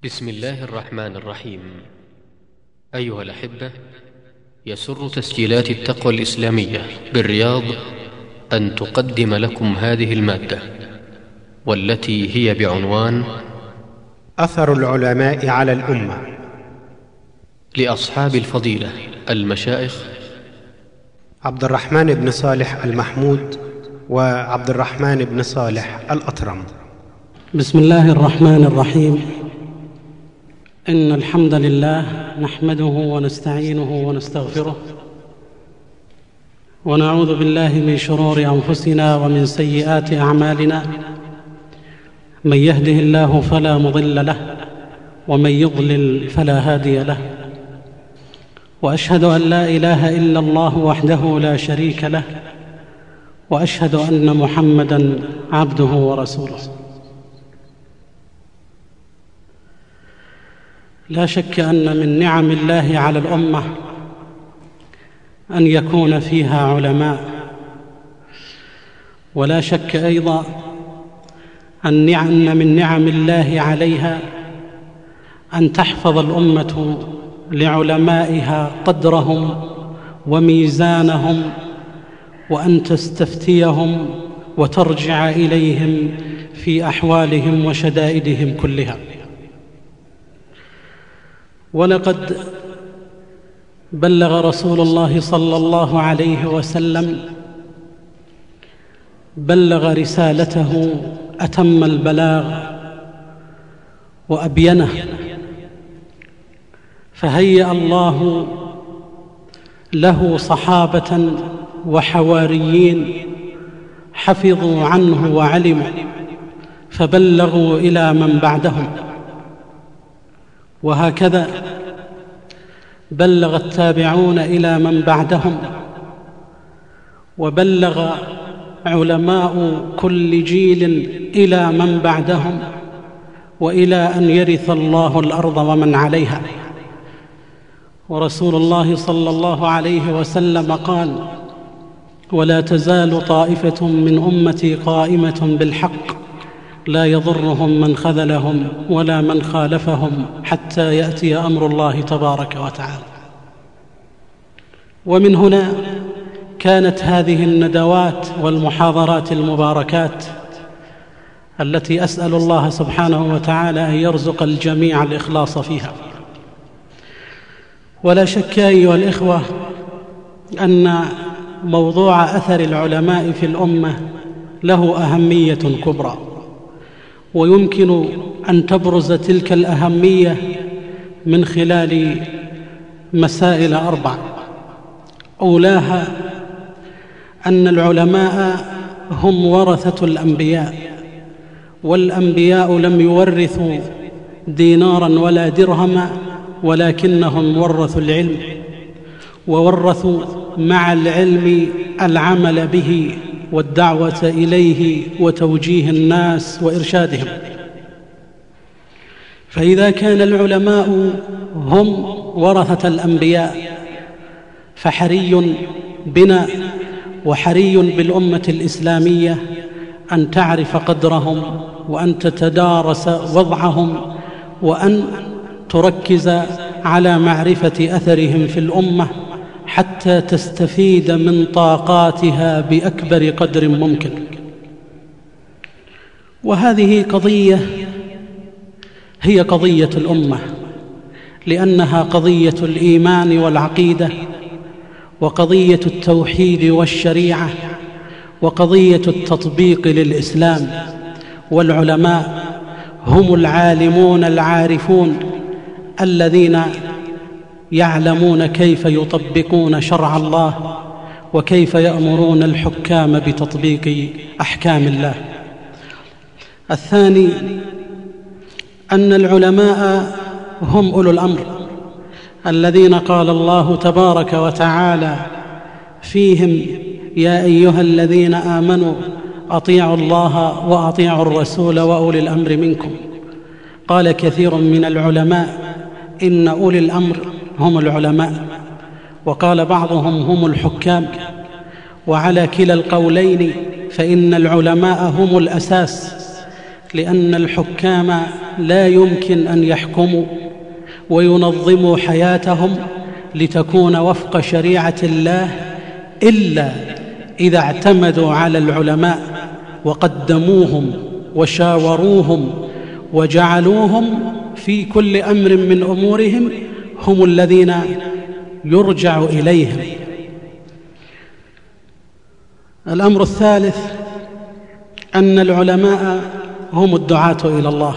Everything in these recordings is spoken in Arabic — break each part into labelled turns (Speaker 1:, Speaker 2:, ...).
Speaker 1: بسم الله الرحمن الرحيم. أيها الأحبة، يسر تسجيلات التقوى الإسلامية بالرياض أن تقدم لكم هذه المادة، والتي هي بعنوان
Speaker 2: أثر العلماء على الأمة،
Speaker 1: لأصحاب الفضيلة المشايخ
Speaker 2: عبد الرحمن بن صالح المحمود وعبد الرحمن بن صالح الأطرم.
Speaker 3: بسم الله الرحمن الرحيم. إن الحمد لله نحمده ونستعينه ونستغفره، ونعوذ بالله من شرور أنفسنا ومن سيئات أعمالنا. من يهده الله فلا مضل له، ومن يضلل فلا هادي له. وأشهد أن لا إله إلا الله وحده لا شريك له، وأشهد أن محمدًا عبده ورسوله. لا شك أن من نعم الله على الأمة أن يكون فيها علماء، ولا شك أيضا أن من نعم الله عليها أن تحفظ الأمة لعلمائها قدرهم وميزانهم، وأن تستفتيهم وترجع إليهم في أحوالهم وشدائدهم كلها. ولقد بلغ رسول الله صلى الله عليه وسلم رسالته أتم البلاغ وأبينه، فهيأ الله له صحابة وحواريين حفظوا عنه وعلموا، فبلغوا إلى من بعدهم. وهكذا بلغ التابعون إلى من بعدهم، وبلغ علماء كل جيل إلى من بعدهم، وإلى أن يرث الله الأرض ومن عليها. ورسول الله صلى الله عليه وسلم قال: ولا تزال طائفة من أمتي قائمة بالحق لا يضرهم من خذلهم ولا من خالفهم حتى يأتي أمر الله تبارك وتعالى. ومن هنا كانت هذه الندوات والمحاضرات المباركات التي أسأل الله سبحانه وتعالى أن يرزق الجميع الإخلاص فيها. ولا شك أيها الإخوة أن موضوع أثر العلماء في الأمة له أهمية كبرى، ويمكن أن تبرز تلك الأهمية من خلال مسائل 4. أولاها أن العلماء هم ورثة الأنبياء، والأنبياء لم يورثوا ديناراً ولا درهما، ولكنهم ورثوا العلم، وورثوا مع العلم العمل به والدعوة إليه وتوجيه الناس وإرشادهم. فإذا كان العلماء هم ورثة الأنبياء، فحري بنا وحري بالأمة الإسلامية أن تعرف قدرهم، وأن تتدارس وضعهم، وأن تركز على معرفة أثرهم في الأمة حتى تستفيد من طاقاتها بأكبر قدر ممكن. وهذه قضية هي قضية الأمة، لأنها قضية الإيمان والعقيدة، وقضية التوحيد والشريعة، وقضية التطبيق للإسلام. والعلماء هم العالمون العارفون الذين يعلمون كيف يطبقون شرع الله، وكيف يأمرون الحكام بتطبيق أحكام الله. الثاني أن العلماء هم أولو الأمر الذين قال الله تبارك وتعالى فيهم: يا أيها الذين آمنوا أطيعوا الله وأطيعوا الرسول وأولي الأمر منكم. قال كثير من العلماء إن أولي الأمر هم العلماء، وقال بعضهم هم الحكام. وعلى كلا القولين فإن العلماء هم الأساس، لأن الحكام لا يمكن أن يحكموا وينظموا حياتهم لتكون وفق شريعة الله إلا إذا اعتمدوا على العلماء وقدموهم وشاوروهم وجعلوهم في كل أمر من أمورهم هم الذين يرجع إليهم. الأمر الثالث أن العلماء هم الدعاة إلى الله،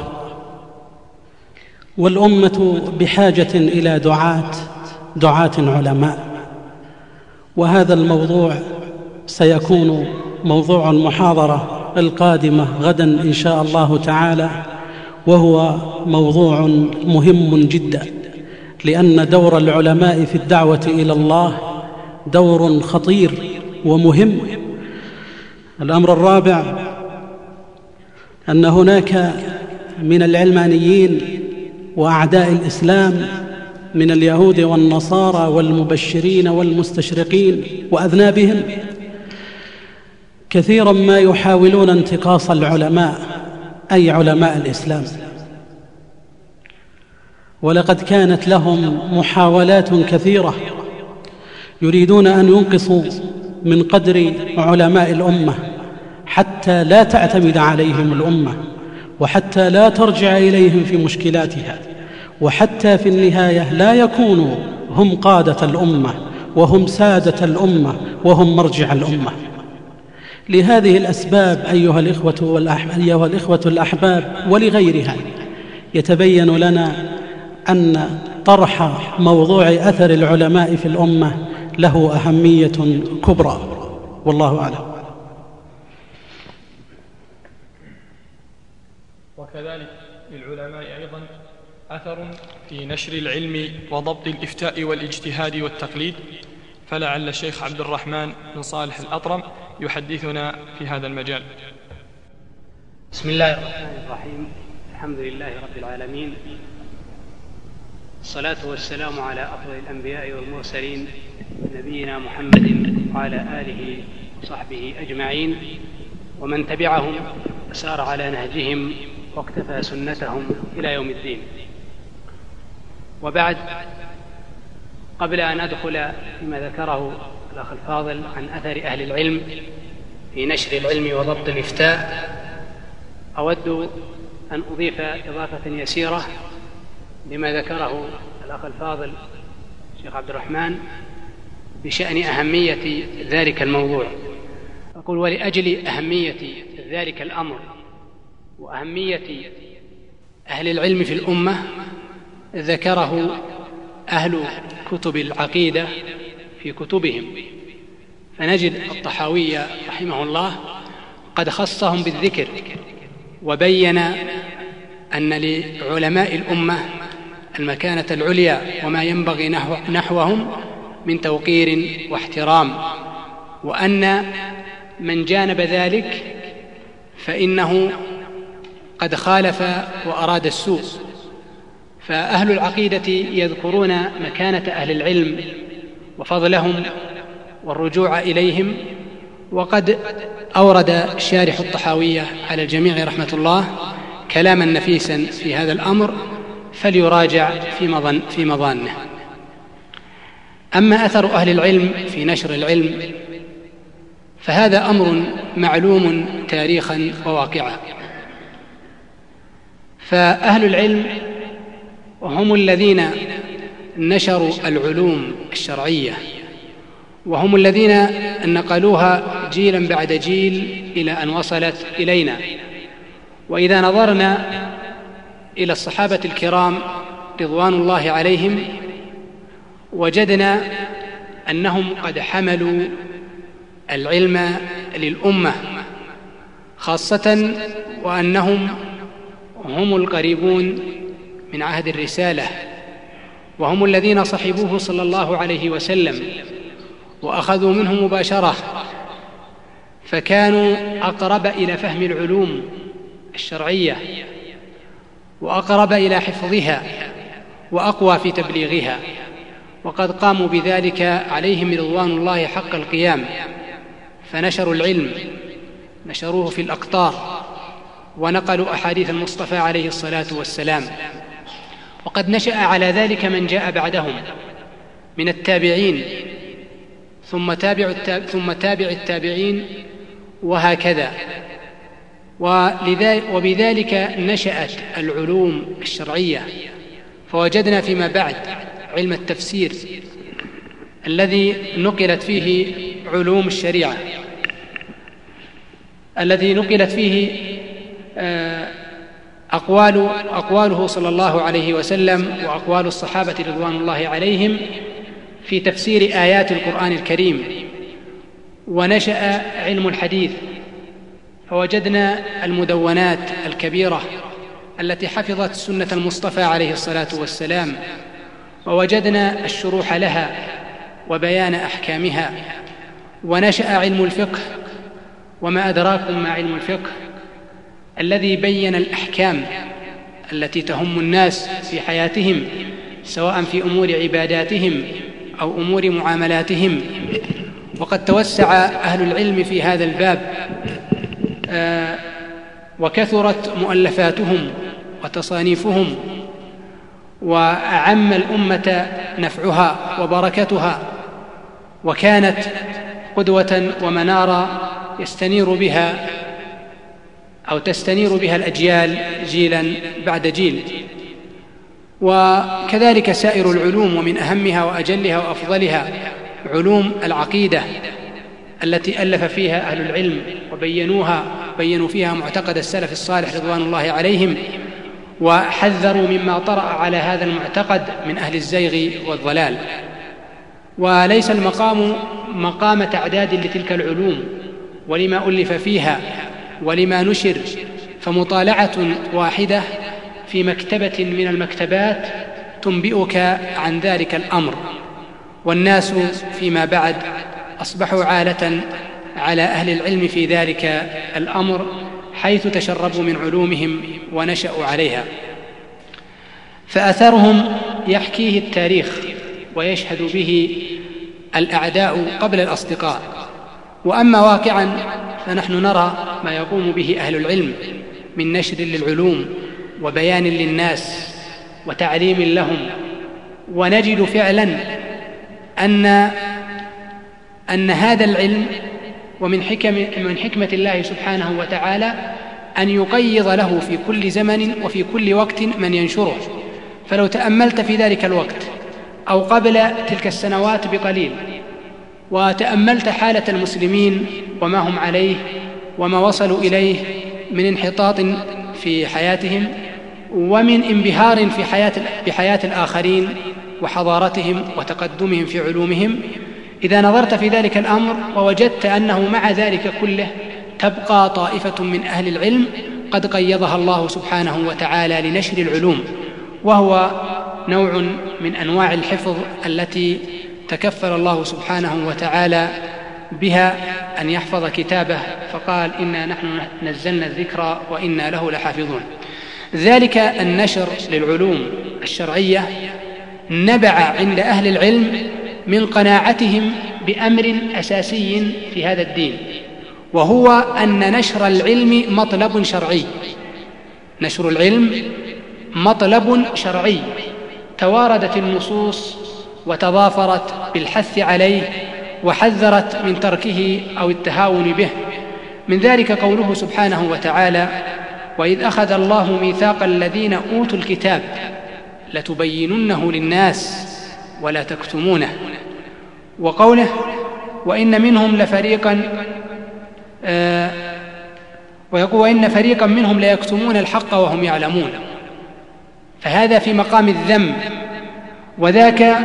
Speaker 3: والأمة بحاجة إلى دعاة علماء، وهذا الموضوع سيكون موضوع المحاضرة القادمة غدا إن شاء الله تعالى، وهو موضوع مهم جدا، لأن دور العلماء في الدعوة إلى الله دور خطير ومهم. الأمر الرابع أن هناك من العلمانيين وأعداء الإسلام من اليهود والنصارى والمبشرين والمستشرقين وأذنابهم كثيرا ما يحاولون انتقاص العلماء، أي علماء الإسلام، ولقد كانت لهم محاولات كثيرة يريدون أن ينقصوا من قدر علماء الأمة حتى لا تعتمد عليهم الأمة، وحتى لا ترجع إليهم في مشكلاتها، وحتى في النهاية لا يكونوا هم قادة الأمة وهم سادة الأمة وهم مرجع الأمة. لهذه الأسباب أيها الإخوة الأحباب ولغيرها يتبين لنا أن طرح موضوع أثر العلماء في الأمة له أهمية كبرى، والله أعلم.
Speaker 4: وكذلك للعلماء أيضا أثر في نشر العلم وضبط الإفتاء والاجتهاد والتقليد، فلعل الشيخ عبد الرحمن بن صالح الأطرم يحدثنا في هذا المجال.
Speaker 5: بسم الله الرحمن الرحيم. الحمد لله رب العالمين، الصلاة والسلام على أفضل الأنبياء والمرسلين نبينا محمد وعلى آله وصحبه أجمعين، ومن تبعهم سار على نهجهم واقتفى سنتهم إلى يوم الدين. وبعد، قبل أن أدخل فيما ذكره الأخ الفاضل عن أثر أهل العلم في نشر العلم وضبط الإفتاء، أود أن أضيف إضافة يسيرة لما ذكره الأخ الفاضل الشيخ عبد الرحمن بشأن أهمية ذلك الموضوع. أقول: ولأجل أهمية ذلك الأمر وأهمية أهل العلم في الأمة ذكره أهل كتب العقيدة في كتبهم، فنجد الطحاوي رحمه الله قد خصهم بالذكر، وبين أن لعلماء الأمة المكانة العليا وما ينبغي نحوهم من توقير واحترام، وأن من جانب ذلك فإنه قد خالف وأراد السوء. فأهل العقيدة يذكرون مكانة أهل العلم وفضلهم والرجوع إليهم، وقد أورد شارح الطحاوية على الجميع رحمة الله كلاما نفيسا في هذا الأمر، فليراجع في مظانه. أما أثر أهل العلم في نشر العلم فهذا أمر معلوم تاريخا وواقعا. فأهل العلم هم الذين نشروا العلوم الشرعية، وهم الذين نقلوها جيلا بعد جيل إلى أن وصلت إلينا. وإذا نظرنا إلى الصحابة الكرام رضوان الله عليهم وجدنا أنهم قد حملوا العلم للأمة خاصة، وأنهم هم القريبون من عهد الرسالة، وهم الذين صحبوه صلى الله عليه وسلم وأخذوا منه مباشرة، فكانوا أقرب إلى فهم العلوم الشرعية وأقرب إلى حفظها وأقوى في تبليغها، وقد قاموا بذلك عليهم رضوان الله حق القيام. فنشروا العلم، نشروه في الأقطار ونقلوا أحاديث المصطفى عليه الصلاة والسلام. وقد نشأ على ذلك من جاء بعدهم من التابعين ثم تابع التابعين وهكذا. وبذلك نشأت العلوم الشرعية، فوجدنا فيما بعد علم التفسير الذي نقلت فيه علوم الشريعة، الذي نقلت فيه أقواله صلى الله عليه وسلم وأقوال الصحابة رضوان الله عليهم في تفسير آيات القرآن الكريم. ونشأ علم الحديث، فوجدنا المدونات الكبيرة التي حفظت سنة المصطفى عليه الصلاة والسلام، ووجدنا الشروح لها وبيان أحكامها. ونشأ علم الفقه، وما أدراكم ما علم الفقه، الذي بين الأحكام التي تهم الناس في حياتهم، سواء في أمور عباداتهم أو أمور معاملاتهم. وقد توسع أهل العلم في هذا الباب، وكثرت مؤلفاتهم وتصانيفهم، وأعم الأمة نفعها وبركتها، وكانت قدوة ومنارة تستنير بها الأجيال جيلا بعد جيل. وكذلك سائر العلوم، ومن أهمها وأجلها وأفضلها علوم العقيدة التي ألف فيها أهل العلم وبينوا فيها معتقد السلف الصالح رضوان الله عليهم، وحذروا مما طرأ على هذا المعتقد من أهل الزيغ والضلال. وليس المقام مقام تعداد لتلك العلوم ولما ألف فيها ولما نشر، فمطالعة واحدة في مكتبة من المكتبات تنبئك عن ذلك الأمر. والناس فيما بعد أصبحوا عالة على أهل العلم في ذلك الأمر، حيث تشربوا من علومهم ونشأوا عليها. فأثرهم يحكيه التاريخ ويشهد به الأعداء قبل الأصدقاء. وأما واقعا فنحن نرى ما يقوم به أهل العلم من نشر للعلوم وبيان للناس وتعليم لهم، ونجد فعلا أن هذا العلم ومن حكمة الله سبحانه وتعالى أن يقيض له في كل زمن وفي كل وقت من ينشره. فلو تأملت في ذلك الوقت أو قبل تلك السنوات بقليل، وتأملت حالة المسلمين وما هم عليه وما وصلوا إليه من انحطاط في حياتهم ومن انبهار بحياة الآخرين وحضارتهم وتقدمهم في علومهم، إذا نظرت في ذلك الأمر ووجدت أنه مع ذلك كله تبقى طائفة من أهل العلم قد قيضها الله سبحانه وتعالى لنشر العلوم، وهو نوع من أنواع الحفظ التي تكفل الله سبحانه وتعالى بها أن يحفظ كتابه، فقال إنا نحن نزلنا الذكر وإنا له لحافظون. ذلك النشر للعلوم الشرعية نبع عند أهل العلم من قناعتهم بأمر أساسي في هذا الدين، وهو أن نشر العلم مطلب شرعي. نشر العلم مطلب شرعي، تواردت النصوص وتضافرت بالحث عليه وحذرت من تركه أو التهاون به. من ذلك قوله سبحانه وتعالى: وإذ أخذ الله ميثاق الذين أوتوا الكتاب لتبيننه للناس ولا تكتمونه. وقوله: وإن منهم لفريقا ويقول: وإن فريقا منهم ليكتمون الحق وهم يعلمون. فهذا في مقام الذم، وذاك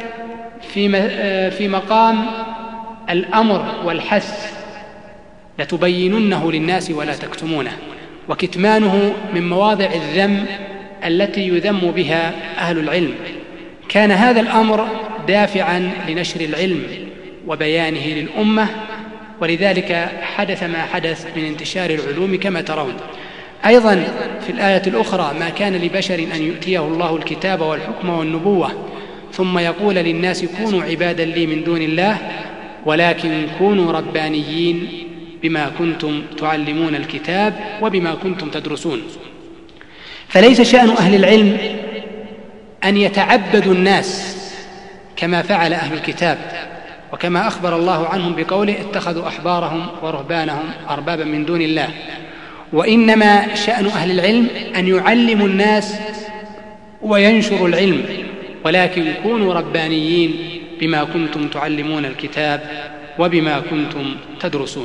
Speaker 5: في مقام الأمر والحث: لتبيننه للناس ولا تكتمونه. وكتمانه من مواضع الذم التي يذم بها أهل العلم. كان هذا الأمر دافعا لنشر العلم وبيانه للأمة، ولذلك حدث ما حدث من انتشار العلوم كما ترون. أيضا في الآية الأخرى: ما كان لبشر أن يؤتيه الله الكتاب والحكم والنبوة ثم يقول للناس كونوا عبادا لي من دون الله ولكن كونوا ربانيين بما كنتم تعلمون الكتاب وبما كنتم تدرسون. فليس شأن أهل العلم أن يتعبدوا الناس كما فعل أهل الكتاب، وكما أخبر الله عنهم بقوله اتخذوا أحبارهم ورهبانهم أربابا من دون الله، وإنما شأن أهل العلم أن يعلموا الناس وينشروا العلم، ولكن كونوا ربانيين بما كنتم تعلمون الكتاب وبما كنتم تدرسون.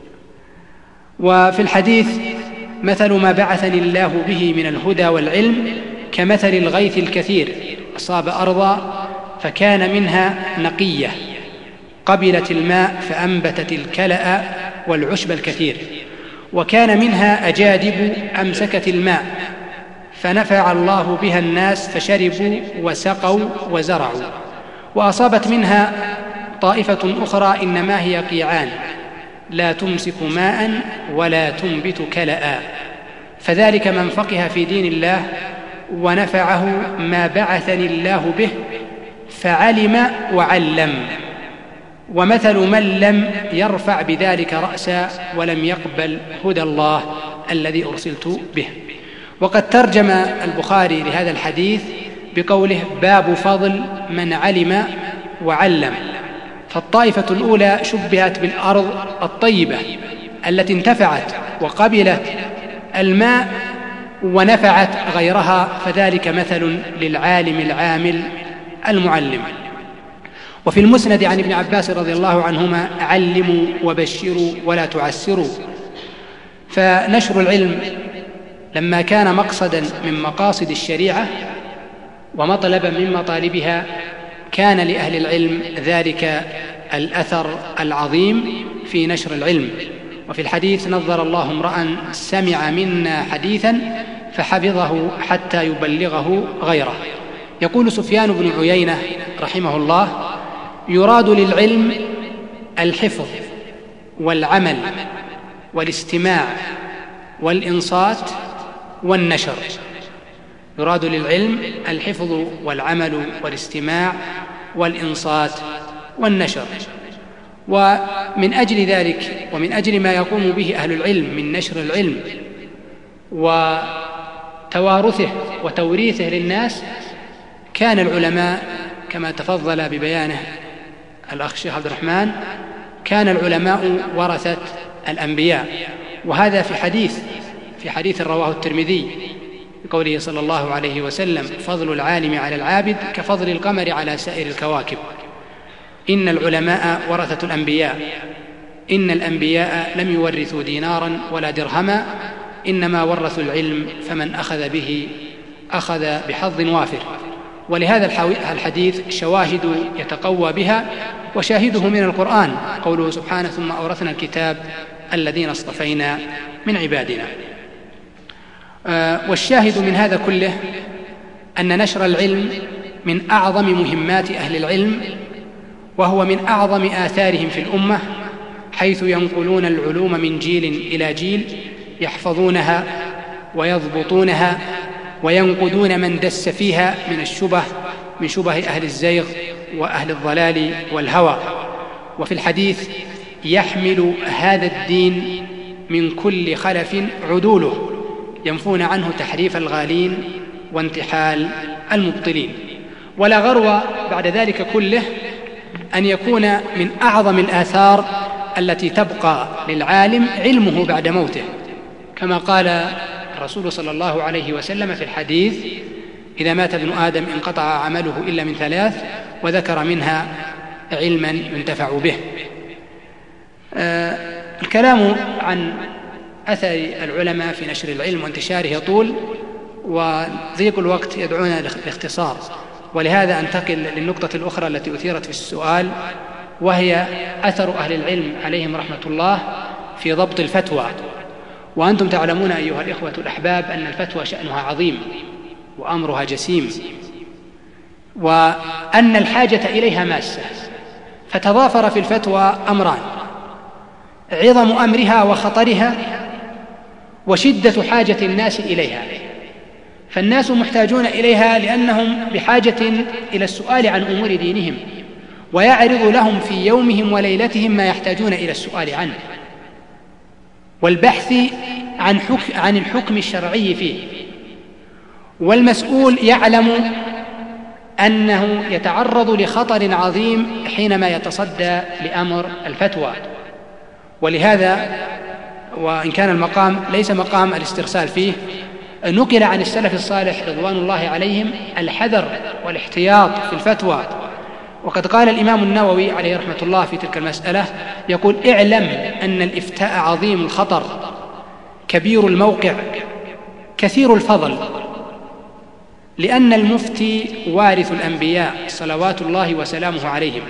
Speaker 5: وفي الحديث مثل ما بعثني الله به من الهدى والعلم كمثل الغيث الكثير أصاب أرضا فكان منها نقية قبلت الماء فأنبتت الكلأ والعشب الكثير، وكان منها أجادب أمسكت الماء فنفع الله بها الناس فشربوا وسقوا وزرعوا، وأصابت منها طائفة أخرى إنما هي قيعان لا تمسك ماء ولا تنبت كلأ، فذلك من فقه في دين الله ونفعه ما بعثني الله به فعلم وعلم، ومثل من لم يرفع بذلك رأسا ولم يقبل هدى الله الذي أرسلت به. وقد ترجم البخاري لهذا الحديث بقوله باب فضل من علم وعلم. فالطائفة الأولى شبهت بالأرض الطيبة التي انتفعت وقبلت الماء ونفعت غيرها، فذلك مثل للعالم العامل المعلم. وفي المسند عن ابن عباس رضي الله عنهما علموا وبشروا ولا تعسروا. فنشر العلم لما كان مقصدا من مقاصد الشريعة ومطلبا من مطالبها كان لأهل العلم ذلك الأثر العظيم في نشر العلم. وفي الحديث نظر الله امرأ سمع منا حديثا فحفظه حتى يبلغه غيره. يقول سفيان بن عيينة رحمه الله يراد للعلم الحفظ والعمل والاستماع والإنصات والنشر. يراد للعلم الحفظ والعمل والاستماع والإنصات والنشر. ومن أجل ذلك ومن أجل ما يقوم به أهل العلم من نشر العلم وتوارثه وتوريثه للناس كان العلماء كما تفضل ببيانه الأخ الشيخ عبد الرحمن كان العلماء ورثة الأنبياء. وهذا في حديث رواه الترمذي بقوله صلى الله عليه وسلم فضل العالم على العابد كفضل القمر على سائر الكواكب. إن العلماء ورثة الأنبياء، إن الأنبياء لم يورثوا دينارا ولا درهما إنما ورثوا العلم فمن أخذ به أخذ بحظ وافر. ولهذا الحديث شواهد يتقوى بها، وشاهده من القرآن قوله سبحانه ثم أورثنا الكتاب الذين اصطفينا من عبادنا. والشاهد من هذا كله أن نشر العلم من أعظم مهمات أهل العلم، وهو من أعظم آثارهم في الأمة، حيث ينقلون العلوم من جيل إلى جيل يحفظونها ويضبطونها وينقدون من دس فيها من شبه أهل الزيغ وأهل الضلال والهوى. وفي الحديث يحمل هذا الدين من كل خلف عدوله ينفون عنه تحريف الغالين وانتحال المبطلين. ولا غرو بعد ذلك كله أن يكون من أعظم الآثار التي تبقى للعالم علمه بعد موته، كما قال الرسول صلى الله عليه وسلم في الحديث إذا مات ابن آدم انقطع عمله إلا من ثلاث، وذكر منها علما ينتفع به. الكلام عن أثر العلماء في نشر العلم وانتشاره طول، وضيق الوقت يدعونا للاختصار، ولهذا أنتقل للنقطة الأخرى التي أثيرت في السؤال، وهي أثر أهل العلم عليهم رحمة الله في ضبط الفتوى. وأنتم تعلمون أيها الإخوة الأحباب أن الفتوى شأنها عظيم وأمرها جسيم، وأن الحاجة إليها ماسة، فتضافر في الفتوى أمران: عظم أمرها وخطرها، وشدة حاجة الناس إليها. فالناس محتاجون إليها لأنهم بحاجة إلى السؤال عن أمور دينهم، ويعرض لهم في يومهم وليلتهم ما يحتاجون إلى السؤال عنه. والبحث عن الحكم الشرعي فيه، والمسؤول يعلم أنه يتعرض لخطر عظيم حينما يتصدى لأمر الفتوى. ولهذا وإن كان المقام ليس مقام الاسترسال فيه، نقل عن السلف الصالح رضوان الله عليهم الحذر والاحتياط في الفتوى. وقد قال الإمام النووي عليه رحمة الله في تلك المسألة، يقول: اعلم أن الإفتاء عظيم الخطر كبير الموقع كثير الفضل، لأن المفتي وارث الأنبياء صلوات الله وسلامه عليهم،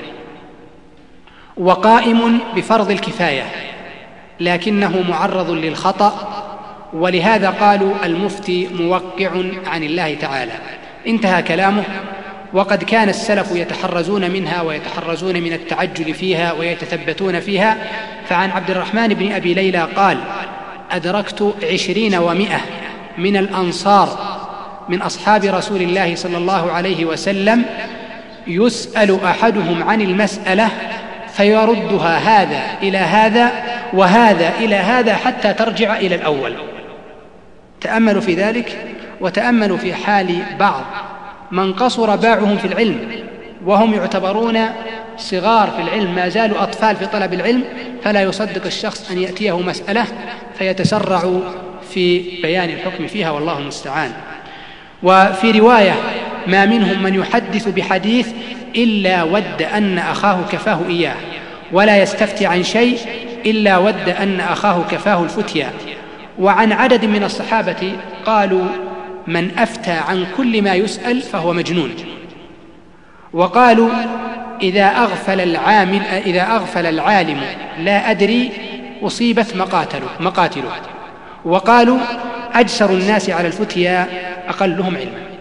Speaker 5: وقائم بفرض الكفاية، لكنه معرض للخطأ، ولهذا قالوا المفتي موقع عن الله تعالى. انتهى كلامه. وقد كان السلف يتحرزون منها ويتحرزون من التعجل فيها ويتثبتون فيها. فعن عبد الرحمن بن أبي ليلى قال: أدركت 20 و100 من الأنصار من أصحاب رسول الله صلى الله عليه وسلم يسأل أحدهم عن المسألة فيردها هذا إلى هذا وهذا إلى هذا حتى ترجع إلى الأول. تأملوا في ذلك، وتأملوا في حال بعض من قصر باعهم في العلم وهم يعتبرون صغار في العلم، ما زالوا أطفال في طلب العلم، فلا يصدق الشخص أن يأتيه مسألة فيتسرع في بيان الحكم فيها، والله المستعان. وفي رواية: ما منهم من يحدث بحديث إلا ود أن أخاه كفاه إياه، ولا يستفتي عن شيء إلا ود أن أخاه كفاه الفتيا. وعن عدد من الصحابة قالوا: من أفتى عن كل ما يسأل فهو مجنون. وقالوا: إذا أغفل العالم لا أدري أصيبت مقاتله. وقالوا: أجسر الناس على الفتيا أقلهم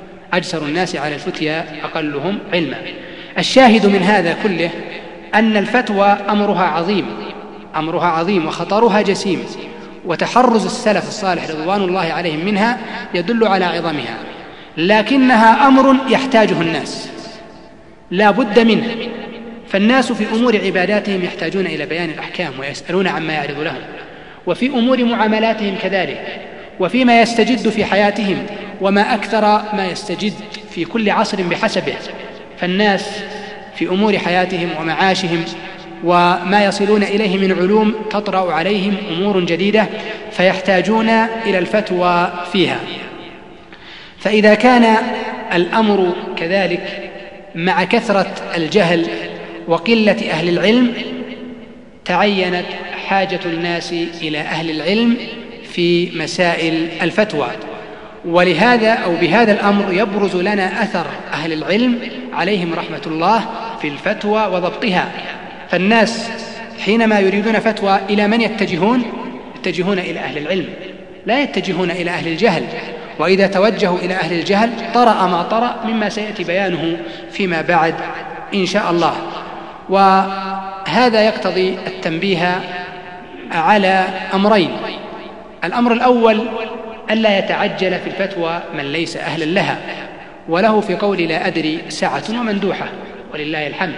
Speaker 5: علما. الشاهد من هذا كله أن الفتوى أمرها عظيم وخطرها جسيم، وتحرز السلف الصالح رضوان الله عليهم منها يدل على عظمها، لكنها أمر يحتاجه الناس لا بد منه. فالناس في أمور عباداتهم يحتاجون إلى بيان الأحكام ويسألون عما يعرض لهم، وفي أمور معاملاتهم كذلك، وفيما يستجد في حياتهم، وما أكثر ما يستجد في كل عصر بحسبه. فالناس في أمور حياتهم ومعاشهم وما يصلون إليه من علوم تطرأ عليهم أمور جديدة، فيحتاجون إلى الفتوى فيها. فإذا كان الأمر كذلك مع كثرة الجهل وقلة أهل العلم، تعينت حاجة الناس إلى أهل العلم في مسائل الفتوى. ولهذا أو بهذا الأمر يبرز لنا أثر أهل العلم عليهم رحمة الله في الفتوى وضبطها. فالناس حينما يريدون فتوى إلى من يتجهون إلى أهل العلم، لا يتجهون إلى أهل الجهل. وإذا توجهوا إلى أهل الجهل طرأ ما طرأ مما سيأتي بيانه فيما بعد إن شاء الله. وهذا يقتضي التنبيه على أمرين: الأمر الأول ألا يتعجل في الفتوى من ليس أهلا لها، وله في قول لا أدري سعة ومندوحة ولله الحمد.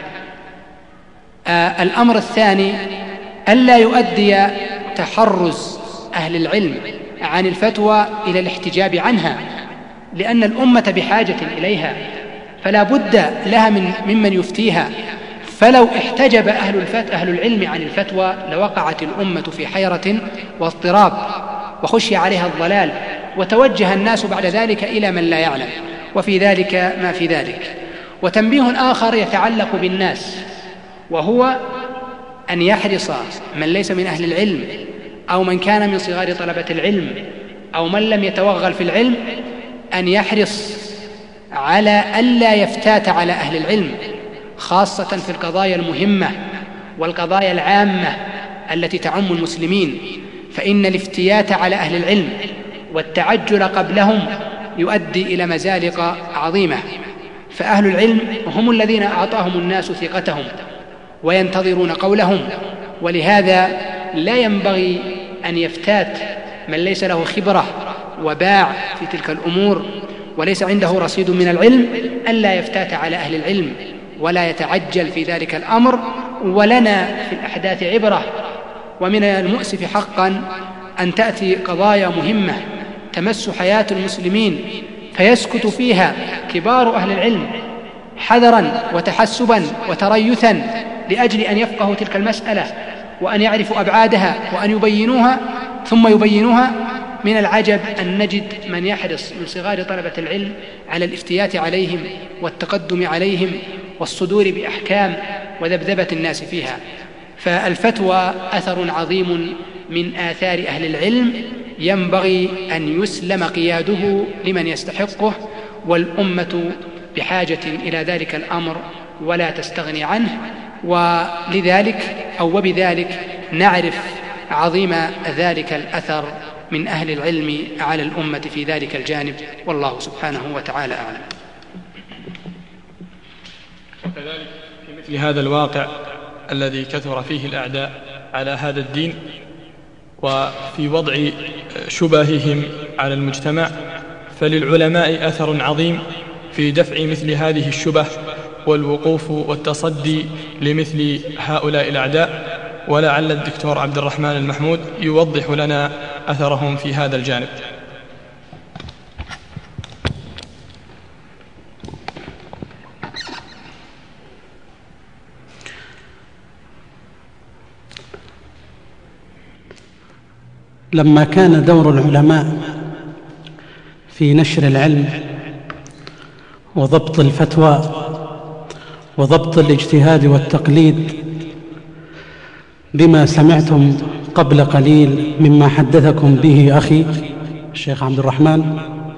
Speaker 5: الأمر الثاني ألا يؤدي تحرز أهل العلم عن الفتوى إلى الاحتجاب عنها، لأن الأمة بحاجة إليها، فلا بد لها ممن يفتيها. فلو احتجب أهل العلم عن الفتوى لوقعت الأمة في حيرة واضطراب، وخشي عليها الضلال، وتوجه الناس بعد ذلك إلى من لا يعلم، وفي ذلك ما في ذلك. وتنبيه آخر يتعلق بالناس، وهو أن يحرص من ليس من أهل العلم أو من كان من صغار طلبة العلم أو من لم يتوغل في العلم، أن يحرص على ألا يفتات على أهل العلم، خاصة في القضايا المهمة والقضايا العامة التي تعم المسلمين. فإن الافتيات على أهل العلم والتعجل قبلهم يؤدي إلى مزالق عظيمة. فأهل العلم هم الذين أعطاهم الناس ثقتهم وينتظرون قولهم، ولهذا لا ينبغي أن يفتات من ليس له خبرة وباع في تلك الأمور وليس عنده رصيد من العلم، ألا يفتات على أهل العلم ولا يتعجل في ذلك الأمر. ولنا في الأحداث عبرة، ومن المؤسف حقا أن تأتي قضايا مهمة تمس حياة المسلمين فيسكت فيها كبار أهل العلم حذرا وتحسبا وتريثا لأجل أن يفقهوا تلك المسألة وأن يعرفوا أبعادها وأن يبينوها ثم يبينوها. من العجب أن نجد من يحرص من صغار طلبة العلم على الافتيات عليهم والتقدم عليهم والصدور بأحكام وذبذبة الناس فيها. فالفتوى أثر عظيم من آثار أهل العلم ينبغي أن يسلم قياده لمن يستحقه، والأمة بحاجة إلى ذلك الأمر ولا تستغني عنه. وبذلك نعرف عظيم ذلك الأثر من أهل العلم على الأمة في ذلك الجانب، والله سبحانه وتعالى أعلم.
Speaker 4: وكذلك في مثل هذا الواقع الذي كثر فيه الأعداء على هذا الدين وفي وضع شبههم على المجتمع، فللعلماء أثر عظيم في دفع مثل هذه الشبه والوقوف والتصدي لمثل هؤلاء الأعداء، ولعل الدكتور عبد الرحمن المحمود يوضح لنا أثرهم في هذا الجانب.
Speaker 3: لما كان دور العلماء في نشر العلم وضبط الفتوى وضبط الاجتهاد والتقليد بما سمعتم قبل قليل مما حدثكم به أخي الشيخ عبد الرحمن،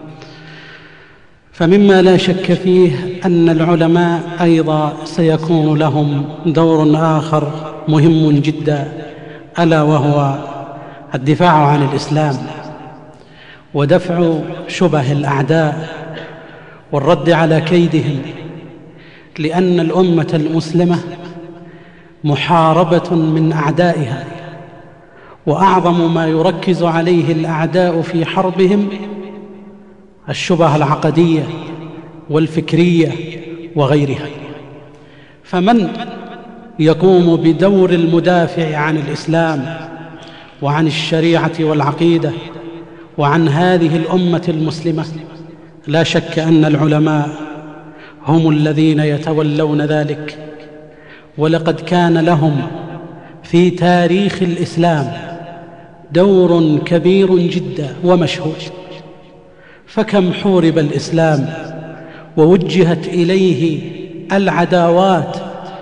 Speaker 3: فمما لا شك فيه أن العلماء أيضا سيكون لهم دور آخر مهم جدا، ألا وهو الدفاع عن الإسلام ودفع شبه الأعداء والرد على كيدهم، لأن الأمة المسلمة محاربة من أعدائها، وأعظم ما يركز عليه الأعداء في حربهم الشبه العقدية والفكرية وغيرها. فمن يقوم بدور المدافع عن الإسلام وعن الشريعة والعقيدة وعن هذه الأمة المسلمة، لا شك أن العلماء هم الذين يتولون ذلك. ولقد كان لهم في تاريخ الإسلام دور كبير جدا ومشهود، فكم حورب الإسلام ووجهت إليه العداوات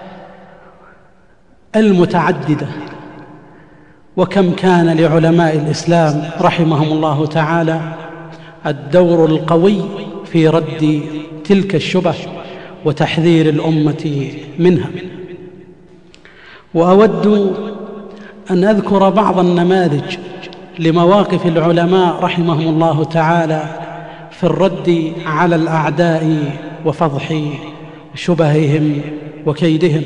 Speaker 3: المتعددة، وكم كان لعلماء الإسلام رحمهم الله تعالى الدور القوي في رد تلك الشبه وتحذير الأمة منها. وأود أن أذكر بعض النماذج لمواقف العلماء رحمهم الله تعالى في الرد على الأعداء وفضح شبههم وكيدهم.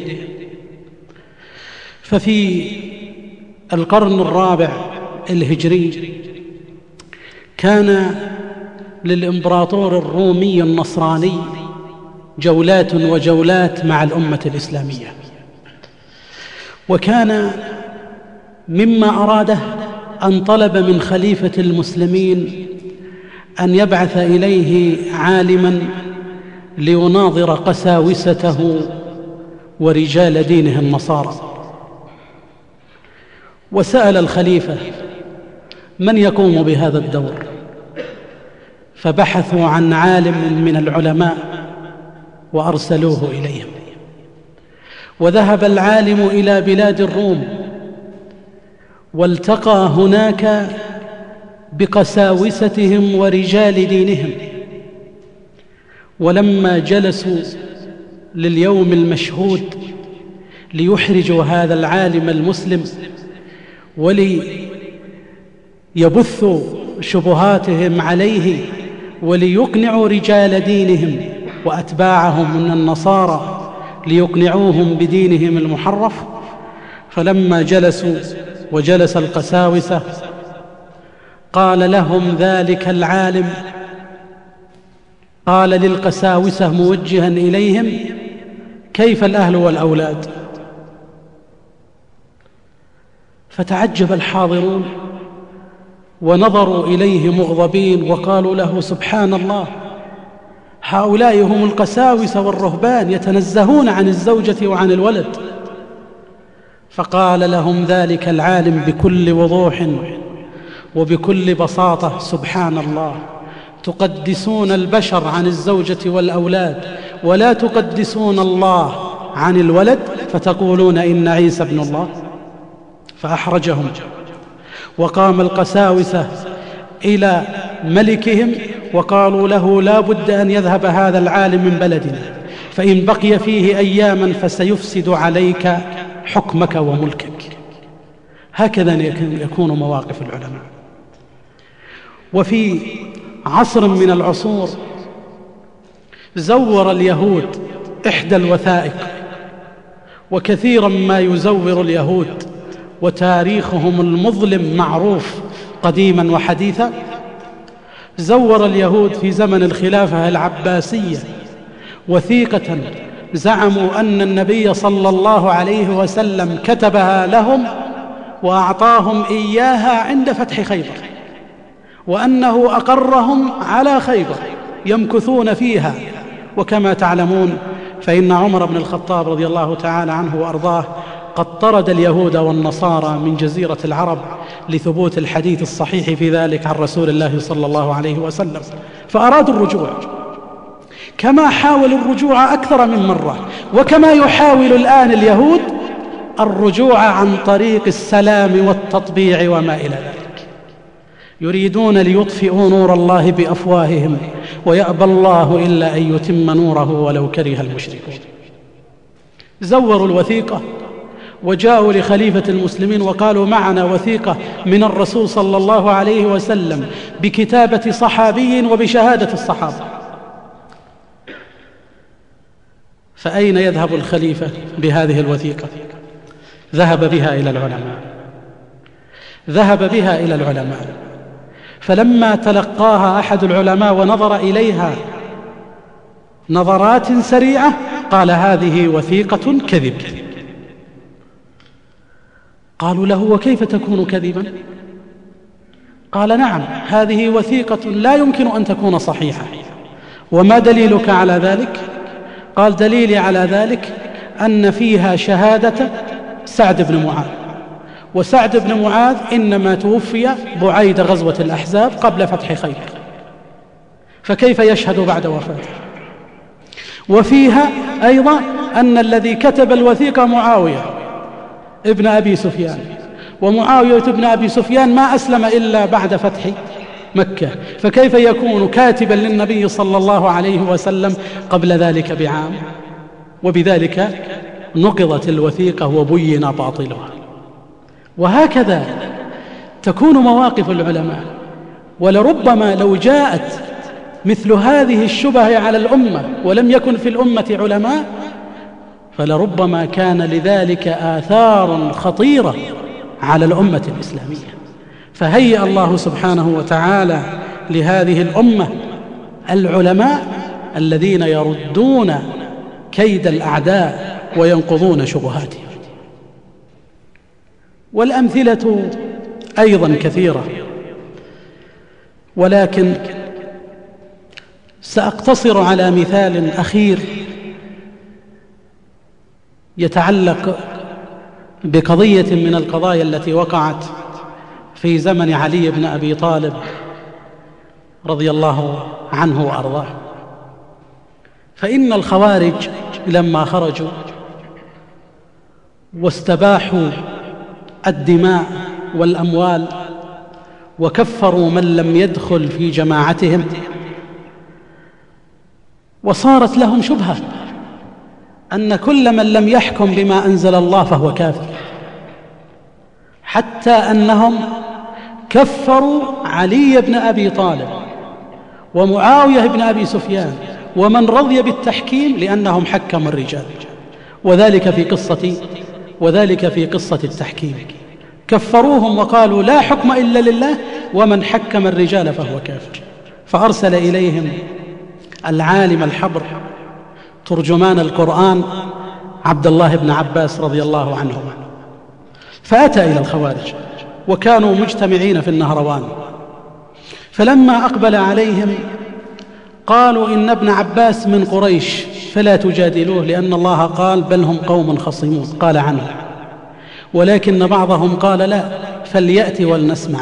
Speaker 3: ففي القرن الرابع الهجري كان للإمبراطور الرومي النصراني جولات وجولات مع الأمة الإسلامية، وكان مما أراده أن طلب من خليفة المسلمين أن يبعث إليه عالما ليناظر قساوسته ورجال دينه النصارى. وسأل الخليفة من يقوم بهذا الدور، فبحثوا عن عالم من العلماء وأرسلوه إليهم. وذهب العالم إلى بلاد الروم والتقى هناك بقساوستهم ورجال دينهم، ولما جلسوا لليوم المشهود ليحرجوا هذا العالم المسلم وليبثوا شبهاتهم عليه وليقنعوا رجال دينهم وأتباعهم من النصارى ليقنعوهم بدينهم المحرف، فلما جلسوا وجلس القساوسة قال لهم ذلك العالم، قال للقساوسة موجها إليهم: كيف الأهل والأولاد؟ فتعجب الحاضرون ونظروا إليه مغضبين وقالوا له: سبحان الله، هؤلاء هم القساوسة والرهبان يتنزهون عن الزوجة وعن الولد. فقال لهم ذلك العالم بكل وضوح وبكل بساطة: سبحان الله، تقدسون البشر عن الزوجة والأولاد ولا تقدسون الله عن الولد، فتقولون إن عيسى ابن الله. فأحرجهم، وقام القساوسة إلى ملكهم وقالوا له: لا بد أن يذهب هذا العالم من بلدنا، فإن بقي فيه أياما فسيفسد عليك حكمك وملكك. هكذا يكون مواقف العلماء. وفي عصر من العصور زور اليهود إحدى الوثائق، وكثيرا ما يزور اليهود وتاريخهم المظلم معروف قديما وحديثا. زور اليهود في زمن الخلافة العباسية وثيقة زعموا أن النبي صلى الله عليه وسلم كتبها لهم وأعطاهم إياها عند فتح خيبر، وأنه أقرهم على خيبر يمكثون فيها. وكما تعلمون فإن عمر بن الخطاب رضي الله تعالى عنه وأرضاه قد طرد اليهود والنصارى من جزيرة العرب لثبوت الحديث الصحيح في ذلك عن رسول الله صلى الله عليه وسلم، فأرادوا الرجوع، كما حاولوا الرجوع أكثر من مرة، وكما يحاول الآن اليهود الرجوع عن طريق السلام والتطبيع وما إلى ذلك. يريدون ليطفئوا نور الله بأفواههم ويأبى الله إلا أن يتم نوره ولو كره المشركون. زوروا الوثيقة وجاءوا لخليفة المسلمين وقالوا: معنا وثيقة من الرسول صلى الله عليه وسلم بكتابة صحابي وبشهادة الصحابة. فأين يذهب الخليفة بهذه الوثيقة؟ ذهب بها إلى العلماء. فلما تلقاها أحد العلماء ونظر إليها نظرات سريعة قال: هذه وثيقة كذب. قالوا له: وكيف تكون كذبا؟ قال: نعم، هذه وثيقة لا يمكن أن تكون صحيحة. وما دليلك على ذلك؟ قال: دليلي على ذلك أن فيها شهادة سعد بن معاذ، وسعد بن معاذ إنما توفي بعيد غزوة الأحزاب قبل فتح خيبر، فكيف يشهد بعد وفاته؟ وفيها أيضا أن الذي كتب الوثيقة معاوية ابن أبي سفيان، ومعاوية ابن أبي سفيان ما أسلم إلا بعد فتح مكة، فكيف يكون كاتبا للنبي صلى الله عليه وسلم قبل ذلك بعام؟ وبذلك نقضت الوثيقة وبين باطلها. وهكذا تكون مواقف العلماء. ولربما لو جاءت مثل هذه الشبه على الأمة ولم يكن في الأمة علماء فلربما كان لذلك آثار خطيرة على الأمة الإسلامية. فهيأ الله سبحانه وتعالى لهذه الأمة العلماء الذين يردون كيد الأعداء وينقضون شبهاتهم. والأمثلة أيضا كثيرة، ولكن سأقتصر على مثال أخير يتعلق بقضية من القضايا التي وقعت في زمن علي بن أبي طالب رضي الله عنه وأرضاه. فإن الخوارج لما خرجوا واستباحوا الدماء والأموال وكفروا من لم يدخل في جماعتهم، وصارت لهم شبهة أن كل من لم يحكم بما أنزل الله فهو كافر، حتى أنهم كفروا علي بن أبي طالب ومعاوية بن أبي سفيان ومن رضي بالتحكيم لأنهم حكموا الرجال، وذلك في قصة التحكيم. كفروهم وقالوا لا حكم إلا لله ومن حكم الرجال فهو كافر. فأرسل إليهم العالم الحبر ترجمان القرآن عبد الله بن عباس رضي الله عنهما، فأتى إلى الخوارج وكانوا مجتمعين في النهروان فلما أقبل عليهم قالوا إن ابن عباس من قريش فلا تجادلوه، لأن الله قال بل هم قوم خصمون قال عنه. ولكن بعضهم قال لا، فليأتي ولنسمع.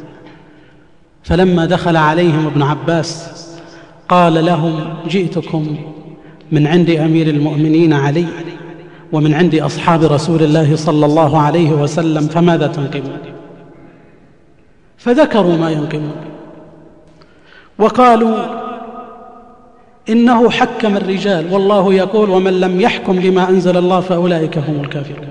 Speaker 3: فلما دخل عليهم ابن عباس قال لهم جئتكم من عند أمير المؤمنين علي ومن عند أصحاب رسول الله صلى الله عليه وسلم، فماذا تنقمون؟ فذكروا ما ينقمون وقالوا إنه حكم الرجال، والله يقول ومن لم يحكم بما أنزل الله فأولئك هم الكافرون.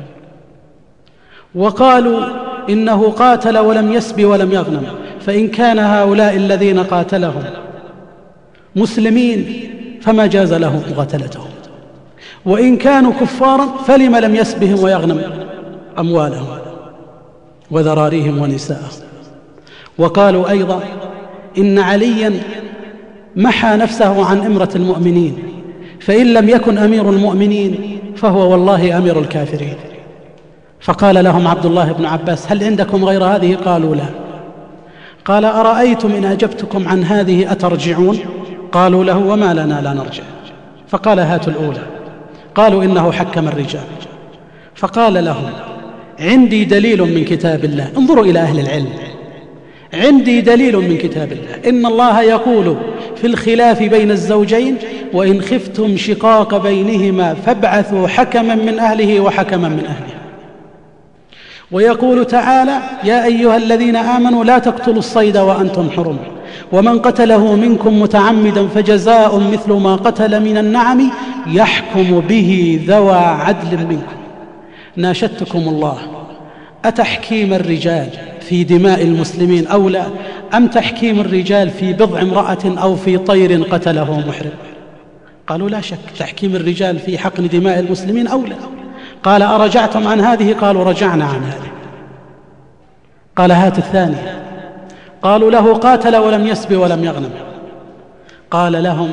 Speaker 3: وقالوا إنه قاتل ولم يسب ولم يغنم، فإن كان هؤلاء الذين قاتلهم مسلمين فما جاز له مقاتلتهم، وإن كانوا كفارا فلم لم يسبهم ويغنم أموالهم وذراريهم ونساءهم. وقالوا أيضا إن عليا محى نفسه عن إمرة المؤمنين، فإن لم يكن أمير المؤمنين فهو والله أمير الكافرين. فقال لهم عبد الله بن عباس هل عندكم غير هذه؟ قالوا لا. قال أرأيتم إن أجبتكم عن هذه أترجعون؟ قالوا له وما لنا لا نرجع. فقال هاتوا الأولى. قالوا إنه حكم الرجال. فقال لهم عندي دليل من كتاب الله، انظروا إلى أهل العلم، عندي دليل من كتاب الله، إن الله يقول في الخلاف بين الزوجين وإن خفتم شقاق بينهما فابعثوا حكما من أهله وحكما من أهلها. ويقول تعالى يا أيها الذين آمنوا لا تقتلوا الصيد وأنتم حرم، ومن قتله منكم متعمدا فجزاء مثل ما قتل من النعم يحكم به ذوى عدل منكم. ناشدتكم الله أتحكيم الرجال في دماء المسلمين أولى أم تحكيم الرجال في بضع امرأة أو في طير قتله محرم؟ قالوا لا شك تحكيم الرجال في حقن دماء المسلمين أولى. قال أرجعتم عن هذه؟ قالوا رجعنا عن هذه. قال هات الثانية. قالوا له قاتل ولم يسب ولم يغنم. قال لهم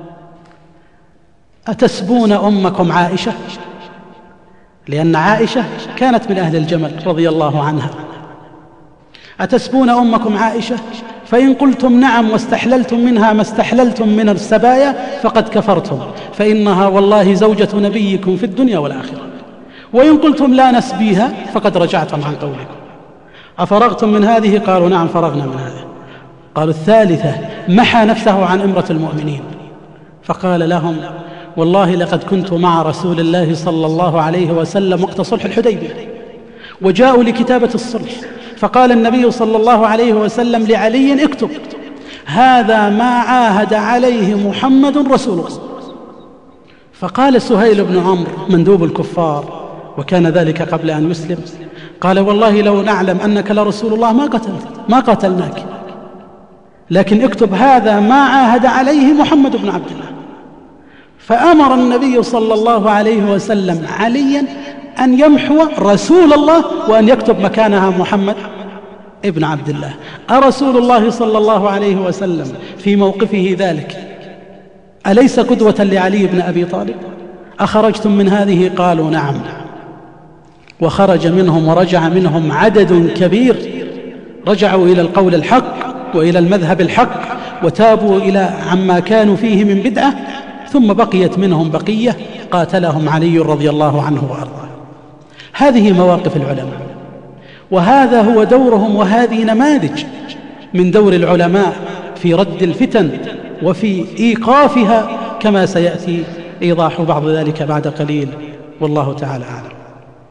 Speaker 3: أتسبون أمكم عائشة؟ لأن عائشة كانت من أهل الجمل رضي الله عنها. أتسبون أمكم عائشة؟ فإن قلتم نعم واستحللتم منها ما استحللتم من السبايا فقد كفرتم، فإنها والله زوجة نبيكم في الدنيا والآخرة. وإن قلتم لا نسبيها فقد رجعتم عن قولكم. أفرغتم من هذه؟ قالوا نعم فرغنا من هذه. قالوا الثالثة محى نفسه عن إمرة المؤمنين. فقال لهم والله لقد كنت مع رسول الله صلى الله عليه وسلم وقت صلح الحديبية، وجاءوا لكتابة الصلح، فقال النبي صلى الله عليه وسلم لعلي اكتب هذا ما عاهد عليه محمد رسول الله. فقال سهيل بن عمرو مندوب الكفار، وكان ذلك قبل أن يسلم، قال والله لو نعلم أنك لرسول الله ما قتلناك، لكن اكتب هذا ما عاهد عليه محمد بن عبد الله. فأمر النبي صلى الله عليه وسلم عليا أن يمحو رسول الله وأن يكتب مكانها محمد ابن عبد الله. أرسول الله صلى الله عليه وسلم في موقفه ذلك أليس قدوة لعلي بن أبي طالب؟ أخرجتم من هذه؟ قالوا نعم. وخرج منهم ورجع منهم عدد كبير، رجعوا إلى القول الحق وإلى المذهب الحق وتابوا إلى عما كانوا فيه من بدعة، ثم بقيت منهم بقية قاتلهم علي رضي الله عنه وأرضاه. هذه مواقف العلماء، وهذا هو دورهم، وهذه نماذج من دور العلماء في رد الفتن وفي إيقافها، كما سيأتي إيضاح بعض ذلك بعد قليل، والله تعالى أعلم.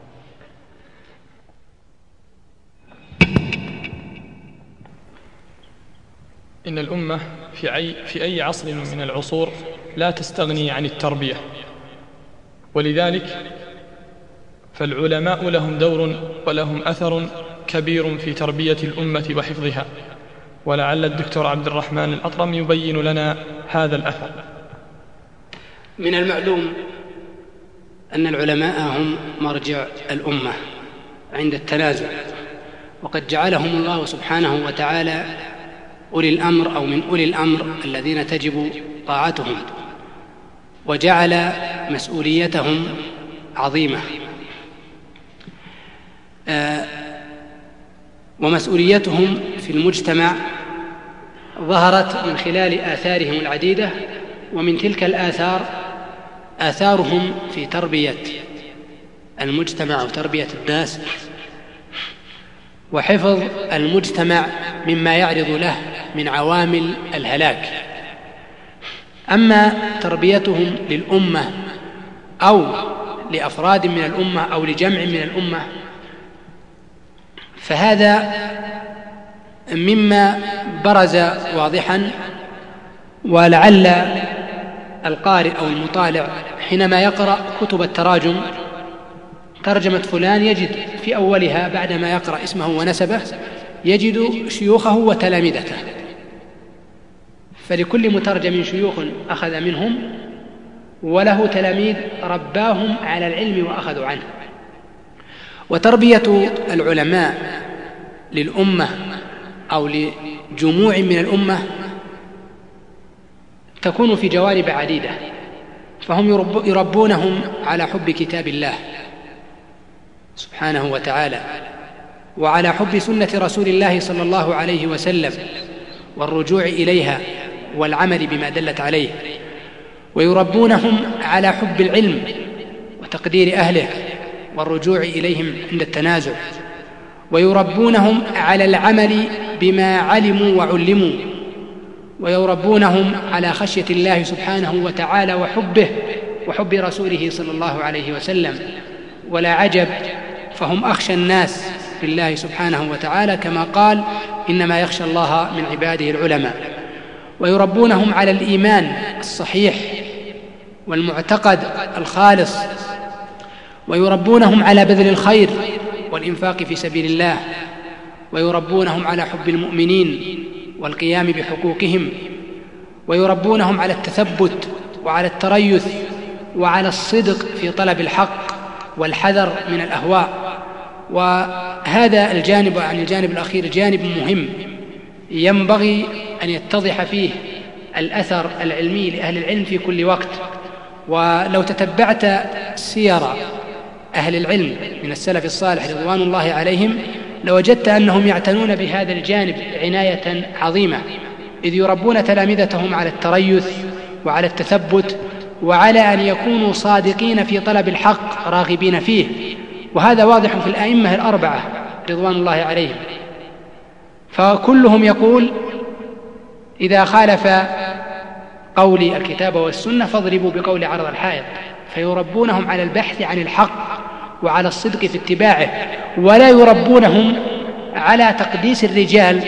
Speaker 4: إن الأمة في أي عصر من العصور لا تستغني عن التربية، ولذلك فالعلماء لهم دور ولهم أثر كبير في تربية الأمة وحفظها، ولعل الدكتور عبد الرحمن الأطرم يبين لنا هذا الأثر.
Speaker 5: من المعلوم أن العلماء هم مرجع الأمة عند التنازع، وقد جعلهم الله سبحانه وتعالى أولي الأمر أو من أولي الأمر الذين تجب طاعتهم، وجعل مسؤوليتهم عظيمة، ومسؤوليتهم في المجتمع ظهرت من خلال آثارهم العديدة، ومن تلك الآثار آثارهم في تربية المجتمع وتربية الناس وحفظ المجتمع مما يعرض له من عوامل الهلاك. أما تربيتهم للأمة أو لأفراد من الأمة أو لجمع من الأمة فهذا مما برز واضحا، ولعل القارئ أو المطالع حينما يقرأ كتب التراجم ترجمة فلان يجد في أولها بعدما يقرأ اسمه ونسبه يجد شيوخه وتلامذته، فلكل مترجم شيوخ أخذ منهم وله تلاميذ رباهم على العلم وأخذوا عنه. وتربية العلماء للأمة أو لجموع من الأمة تكون في جوانب عديدة، فهم يربونهم على حب كتاب الله سبحانه وتعالى، وعلى حب سنة رسول الله صلى الله عليه وسلم والرجوع إليها والعمل بما دلت عليه، ويربونهم على حب العلم وتقدير أهله والرجوع إليهم عند التنازع، ويربونهم على العمل بما علموا وعلموا، ويربونهم على خشية الله سبحانه وتعالى وحبه وحب رسوله صلى الله عليه وسلم. ولا عجب، فهم أخشى الناس بالله سبحانه وتعالى كما قال: إنما يخشى الله من عباده العلماء. ويربونهم على الإيمان الصحيح والمعتقد الخالص، ويربونهم على بذل الخير والإنفاق في سبيل الله، ويربونهم على حب المؤمنين والقيام بحقوقهم، ويربونهم على التثبت وعلى التريث وعلى الصدق في طلب الحق والحذر من الأهواء. وهذا الجانب عن الجانب الأخير جانب مهم ينبغي أن يتضح فيه الأثر العلمي لأهل العلم في كل وقت. ولو تتبعت سير أهل العلم من السلف الصالح رضوان الله عليهم لوجدت أنهم يعتنون بهذا الجانب عناية عظيمة، إذ يربون تلامذتهم على التريث وعلى التثبت وعلى أن يكونوا صادقين في طلب الحق راغبين فيه. وهذا واضح في الأئمة الأربعة رضوان الله عليهم، فكلهم يقول: إذا خالف قولي الكتاب والسنة فاضربوا بقول عرض الحائط. فيربونهم على البحث عن الحق وعلى الصدق في اتباعه، ولا يربونهم على تقديس الرجال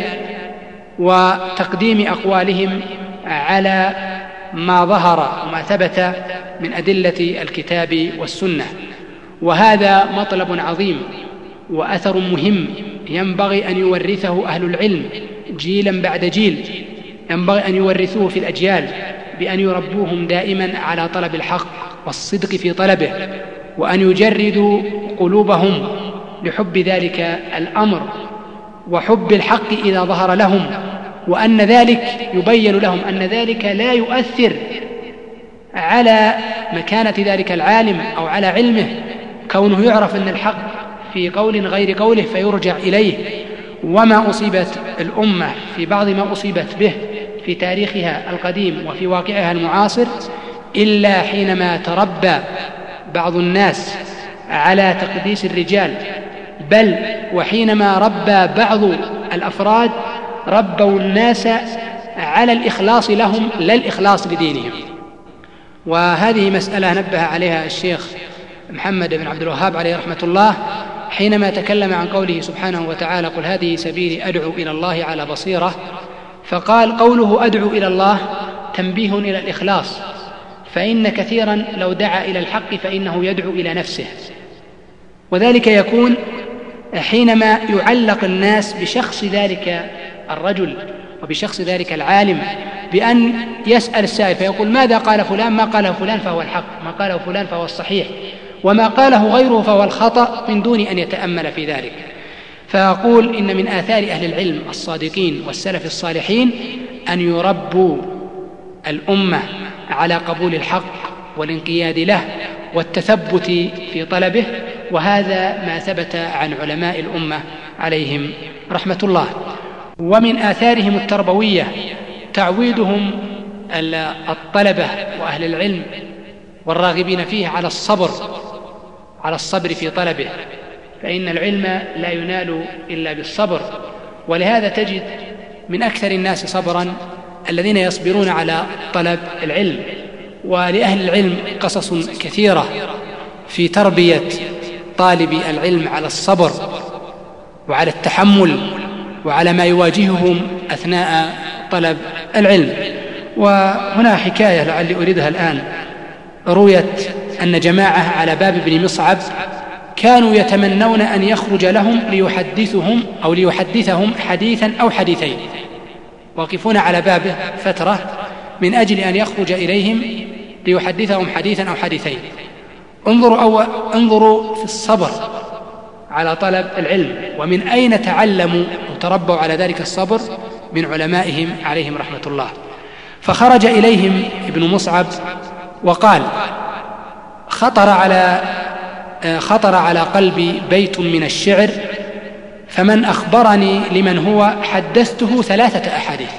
Speaker 5: وتقديم أقوالهم على ما ظهر وما ثبت من أدلة الكتاب والسنة. وهذا مطلب عظيم وأثر مهم ينبغي أن يورثه أهل العلم جيلا بعد جيل، ينبغي أن يورثوه في الأجيال بأن يربوهم دائما على طلب الحق والصدق في طلبه، وأن يجردوا قلوبهم لحب ذلك الأمر وحب الحق إذا ظهر لهم، وأن ذلك يبين لهم أن ذلك لا يؤثر على مكانة ذلك العالم أو على علمه، كونه يعرف أن الحق في قول غير قوله فيرجع إليه. وما أصيبت الأمة في بعض ما أصيبت به في تاريخها القديم وفي واقعها المعاصر إلا حينما تربى بعض الناس على تقديس الرجال، بل وحينما ربى بعض الأفراد ربوا الناس على الإخلاص لهم لا الإخلاص لدينهم. وهذه مسألة نبه عليها الشيخ محمد بن عبد الوهاب عليه رحمة الله حينما تكلم عن قوله سبحانه وتعالى: قل هذه سبيلي أدعو إلى الله على بصيرة. فقال: قوله أدعو إلى الله تنبيه إلى الإخلاص، فإن كثيرا لو دعا إلى الحق فإنه يدعو إلى نفسه، وذلك يكون حينما يعلق الناس بشخص ذلك الرجل وبشخص ذلك العالم، بأن يسأل السائل فيقول: ماذا قال فلان؟ ما قاله فلان فهو الحق، ما قاله فلان فهو الصحيح، وما قاله غيره فهو الخطأ، من دون أن يتأمل في ذلك. فأقول إن من آثار أهل العلم الصادقين والسلف الصالحين أن يربوا الأمة على قبول الحق والانقياد له والتثبت في طلبه، وهذا ما ثبت عن علماء الأمة عليهم رحمة الله. ومن آثارهم التربوية وتعويدهم الطلبة وأهل العلم والراغبين فيه على الصبر في طلبه، فإن العلم لا ينال إلا بالصبر. ولهذا تجد من أكثر الناس صبرا الذين يصبرون على طلب العلم. ولأهل العلم قصص كثيرة في تربية طالب العلم على الصبر وعلى التحمل وعلى ما يواجههم أثناء طلب العلم. وهنا حكاية لعلي أريدها الآن. رويت أن جماعة على باب ابن مصعب كانوا يتمنون أن يخرج لهم ليحدثهم حديثا أو حديثين، واقفون على بابه فترة من أجل أن يخرج إليهم ليحدثهم حديثا أو حديثين. انظروا في الصبر على طلب العلم، ومن أين تعلموا وتربوا على ذلك الصبر؟ من علمائهم عليهم رحمة الله. فخرج إليهم ابن مصعب وقال: خطر على قلبي بيت من الشعر، فمن أخبرني لمن هو حدثته 3 أحاديث.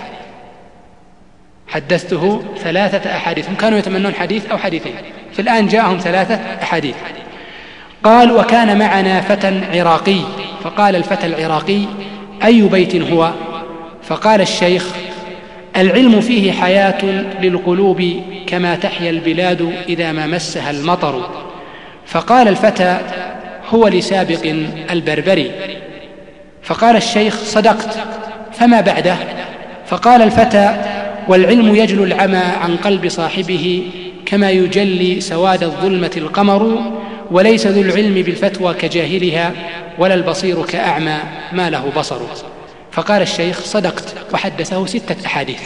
Speaker 5: حدثته 3 أحاديث، هم كانوا يتمنون حديث أو حديثين، في الآن جاءهم 3 أحاديث. قال: وكان معنا فتى عراقي. فقال الفتى العراقي: أي بيت هو؟ فقال الشيخ: العلم فيه حياة للقلوب كما تحيا البلاد إذا ما مسها المطر. فقال الفتى: هو لسابق البربري. فقال الشيخ: صدقت، فما بعده؟ فقال الفتى: والعلم يجلو العمى عن قلب صاحبه كما يجلي سواد الظلمة القمر، وليس ذو العلم بالفتوى كجاهلها ولا البصير كأعمى ما له بصر. فقال الشيخ: صدقت، وحدثه 6 أحاديث.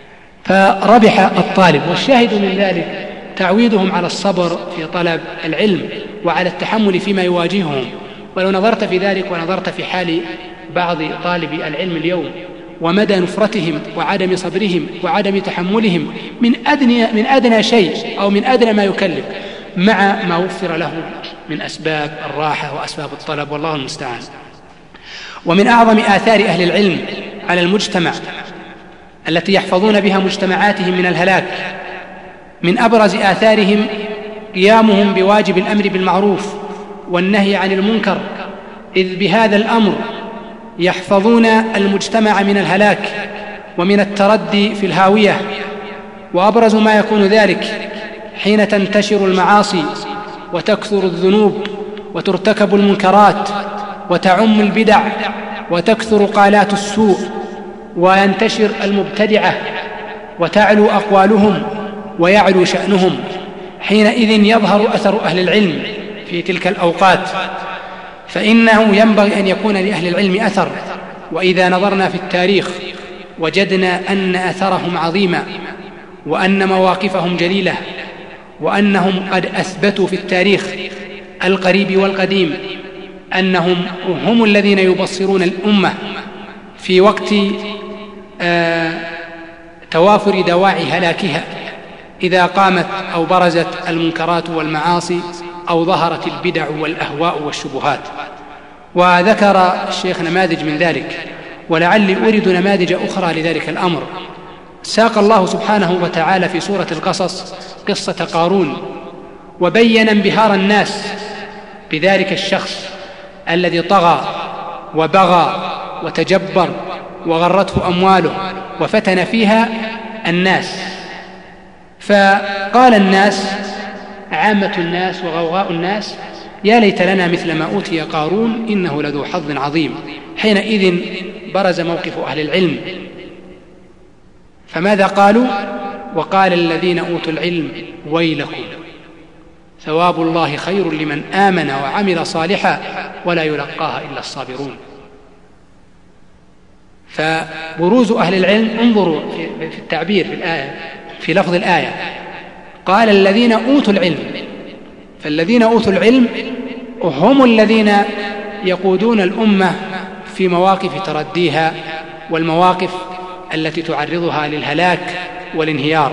Speaker 5: فربح الطالب. والشاهد من ذلك تعويدهم على الصبر في طلب العلم وعلى التحمل فيما يواجههم. ولو نظرت في ذلك ونظرت في حال بعض طالبي العلم اليوم ومدى نفرتهم وعدم صبرهم وعدم تحملهم من أدنى شيء أو من أدنى ما يكلف، مع ما وفر له من أسباب الراحة وأسباب الطلب، والله المستعان. ومن أعظم آثار أهل العلم على المجتمع التي يحفظون بها مجتمعاتهم من الهلاك، من أبرز آثارهم قيامهم بواجب الأمر بالمعروف والنهي عن المنكر، إذ بهذا الأمر يحفظون المجتمع من الهلاك ومن التردي في الهاوية. وأبرز ما يكون ذلك حين تنتشر المعاصي وتكثر الذنوب وترتكب المنكرات وتعم البدع وتكثر قالات السوء وينتشر المبتدعة وتعلو أقوالهم ويعلو شأنهم. حينئذ يظهر أثر أهل العلم في تلك الأوقات، فإنه ينبغي أن يكون لأهل العلم أثر. وإذا نظرنا في التاريخ وجدنا أن أثرهم عظيما وأن مواقفهم جليلة، وأنهم قد أثبتوا في التاريخ القريب والقديم أنهم هم الذين يبصرون الأمة في وقت توافر دواعي هلاكها، إذا قامت أو برزت المنكرات والمعاصي أو ظهرت البدع والأهواء والشبهات. وذكر الشيخ نماذج من ذلك، ولعلي أريد نماذج أخرى لذلك الأمر. ساق الله سبحانه وتعالى في سورة القصص قصة قارون، وبين انبهار الناس بذلك الشخص الذي طغى وبغى وتجبر وغرته أمواله وفتن فيها الناس. فقال الناس، عامة الناس وغوغاء الناس: يا ليت لنا مثل ما أوتي قارون إنه لذو حظ عظيم. حينئذ برز موقف أهل العلم، فماذا قالوا؟ وقال الذين أوتوا العلم ويلكم ثواب الله خير لمن آمن وعمل صالحا ولا يلقاها إلا الصابرون. فبروز أهل العلم، انظروا في التعبير في الآية، في لفظ الآية قال الذين أوتوا العلم، فالذين أوتوا العلم هم الذين يقودون الأمة في مواقف ترديها والمواقف التي تعرضها للهلاك والانهيار.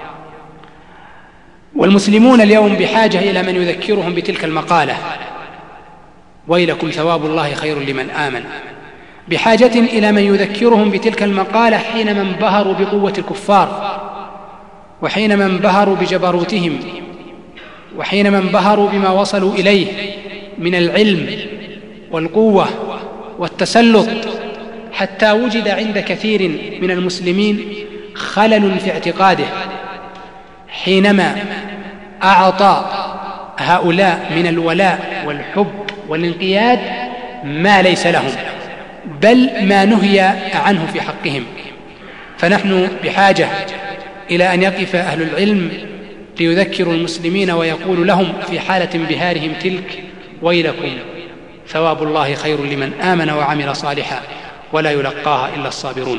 Speaker 5: والمسلمون اليوم بحاجة إلى من يذكرهم بتلك المقالة: ويلكم ثواب الله خير لمن آمن. بحاجة إلى من يذكرهم بتلك المقالة حينما انبهروا بقوة الكفار، وحينما انبهروا بجبروتهم، وحينما انبهروا بما وصلوا إليه من العلم والقوة والتسلط، حتى وجد عند كثير من المسلمين خلل في اعتقاده حينما أعطى هؤلاء من الولاء والحب والانقياد ما ليس لهم، بل ما نهي عنه في حقهم. فنحن بحاجة إلى أن يقف أهل العلم ليذكروا المسلمين ويقول لهم في حالة انبهارهم تلك: ويلكم، ثواب الله خير لمن آمن وعمل صالحا ولا يلقاها إلا الصابرون.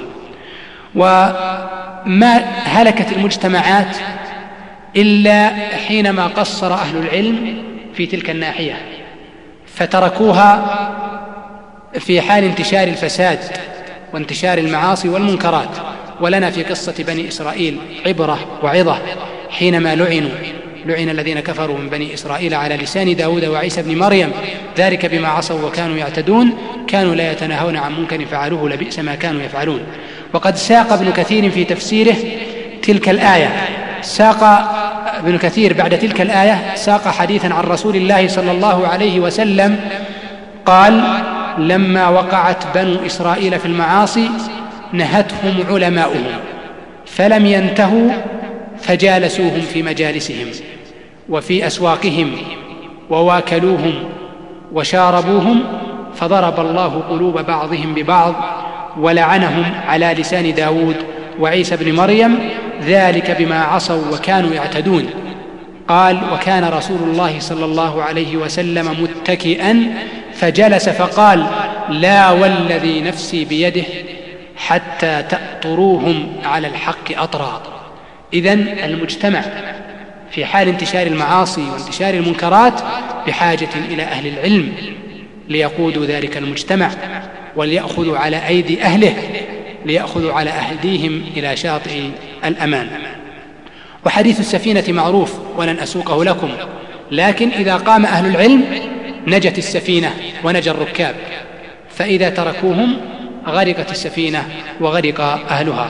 Speaker 5: وما هلكت المجتمعات إلا حينما قصر أهل العلم في تلك الناحية، فتركوها في حال انتشار الفساد وانتشار المعاصي والمنكرات. ولنا في قصة بني إسرائيل عبرة وعظة حينما لعن الذين كفروا من بني إسرائيل على لسان داود وعيسى بن مريم، ذلك بما عصوا وكانوا يعتدون، كانوا لا يتناهون عن منكر فعلوه لبئس ما كانوا يفعلون. وقد ساق ابن كثير في تفسيره تلك الآية، ساق ابن كثير بعد تلك الآية ساق حديثا عن رسول الله صلى الله عليه وسلم قال: لما وقعت بنو إسرائيل في المعاصي نهتهم علماؤهم فلم ينتهوا فجالسوهم في مجالسهم وفي أسواقهم وواكلوهم وشاربوهم، فضرب الله قلوب بعضهم ببعض ولعنهم على لسان داود وعيسى بن مريم، ذلك بما عصوا وكانوا يعتدون. قال: وكان رسول الله صلى الله عليه وسلم متكئا فجلس فقال: لا والذي نفسي بيده حتى تأطروهم على الحق أطرا. إذن المجتمع في حال انتشار المعاصي وانتشار المنكرات بحاجة إلى أهل العلم ليقودوا ذلك المجتمع وليأخذوا على أيدي أهله، ليأخذوا على أهديهم إلى شاطئ الأمان. وحديث السفينة معروف ولن أسوقه لكم، لكن إذا قام أهل العلم نجت السفينة ونجى الركاب، فإذا تركوهم غرقت السفينة وغرق أهلها.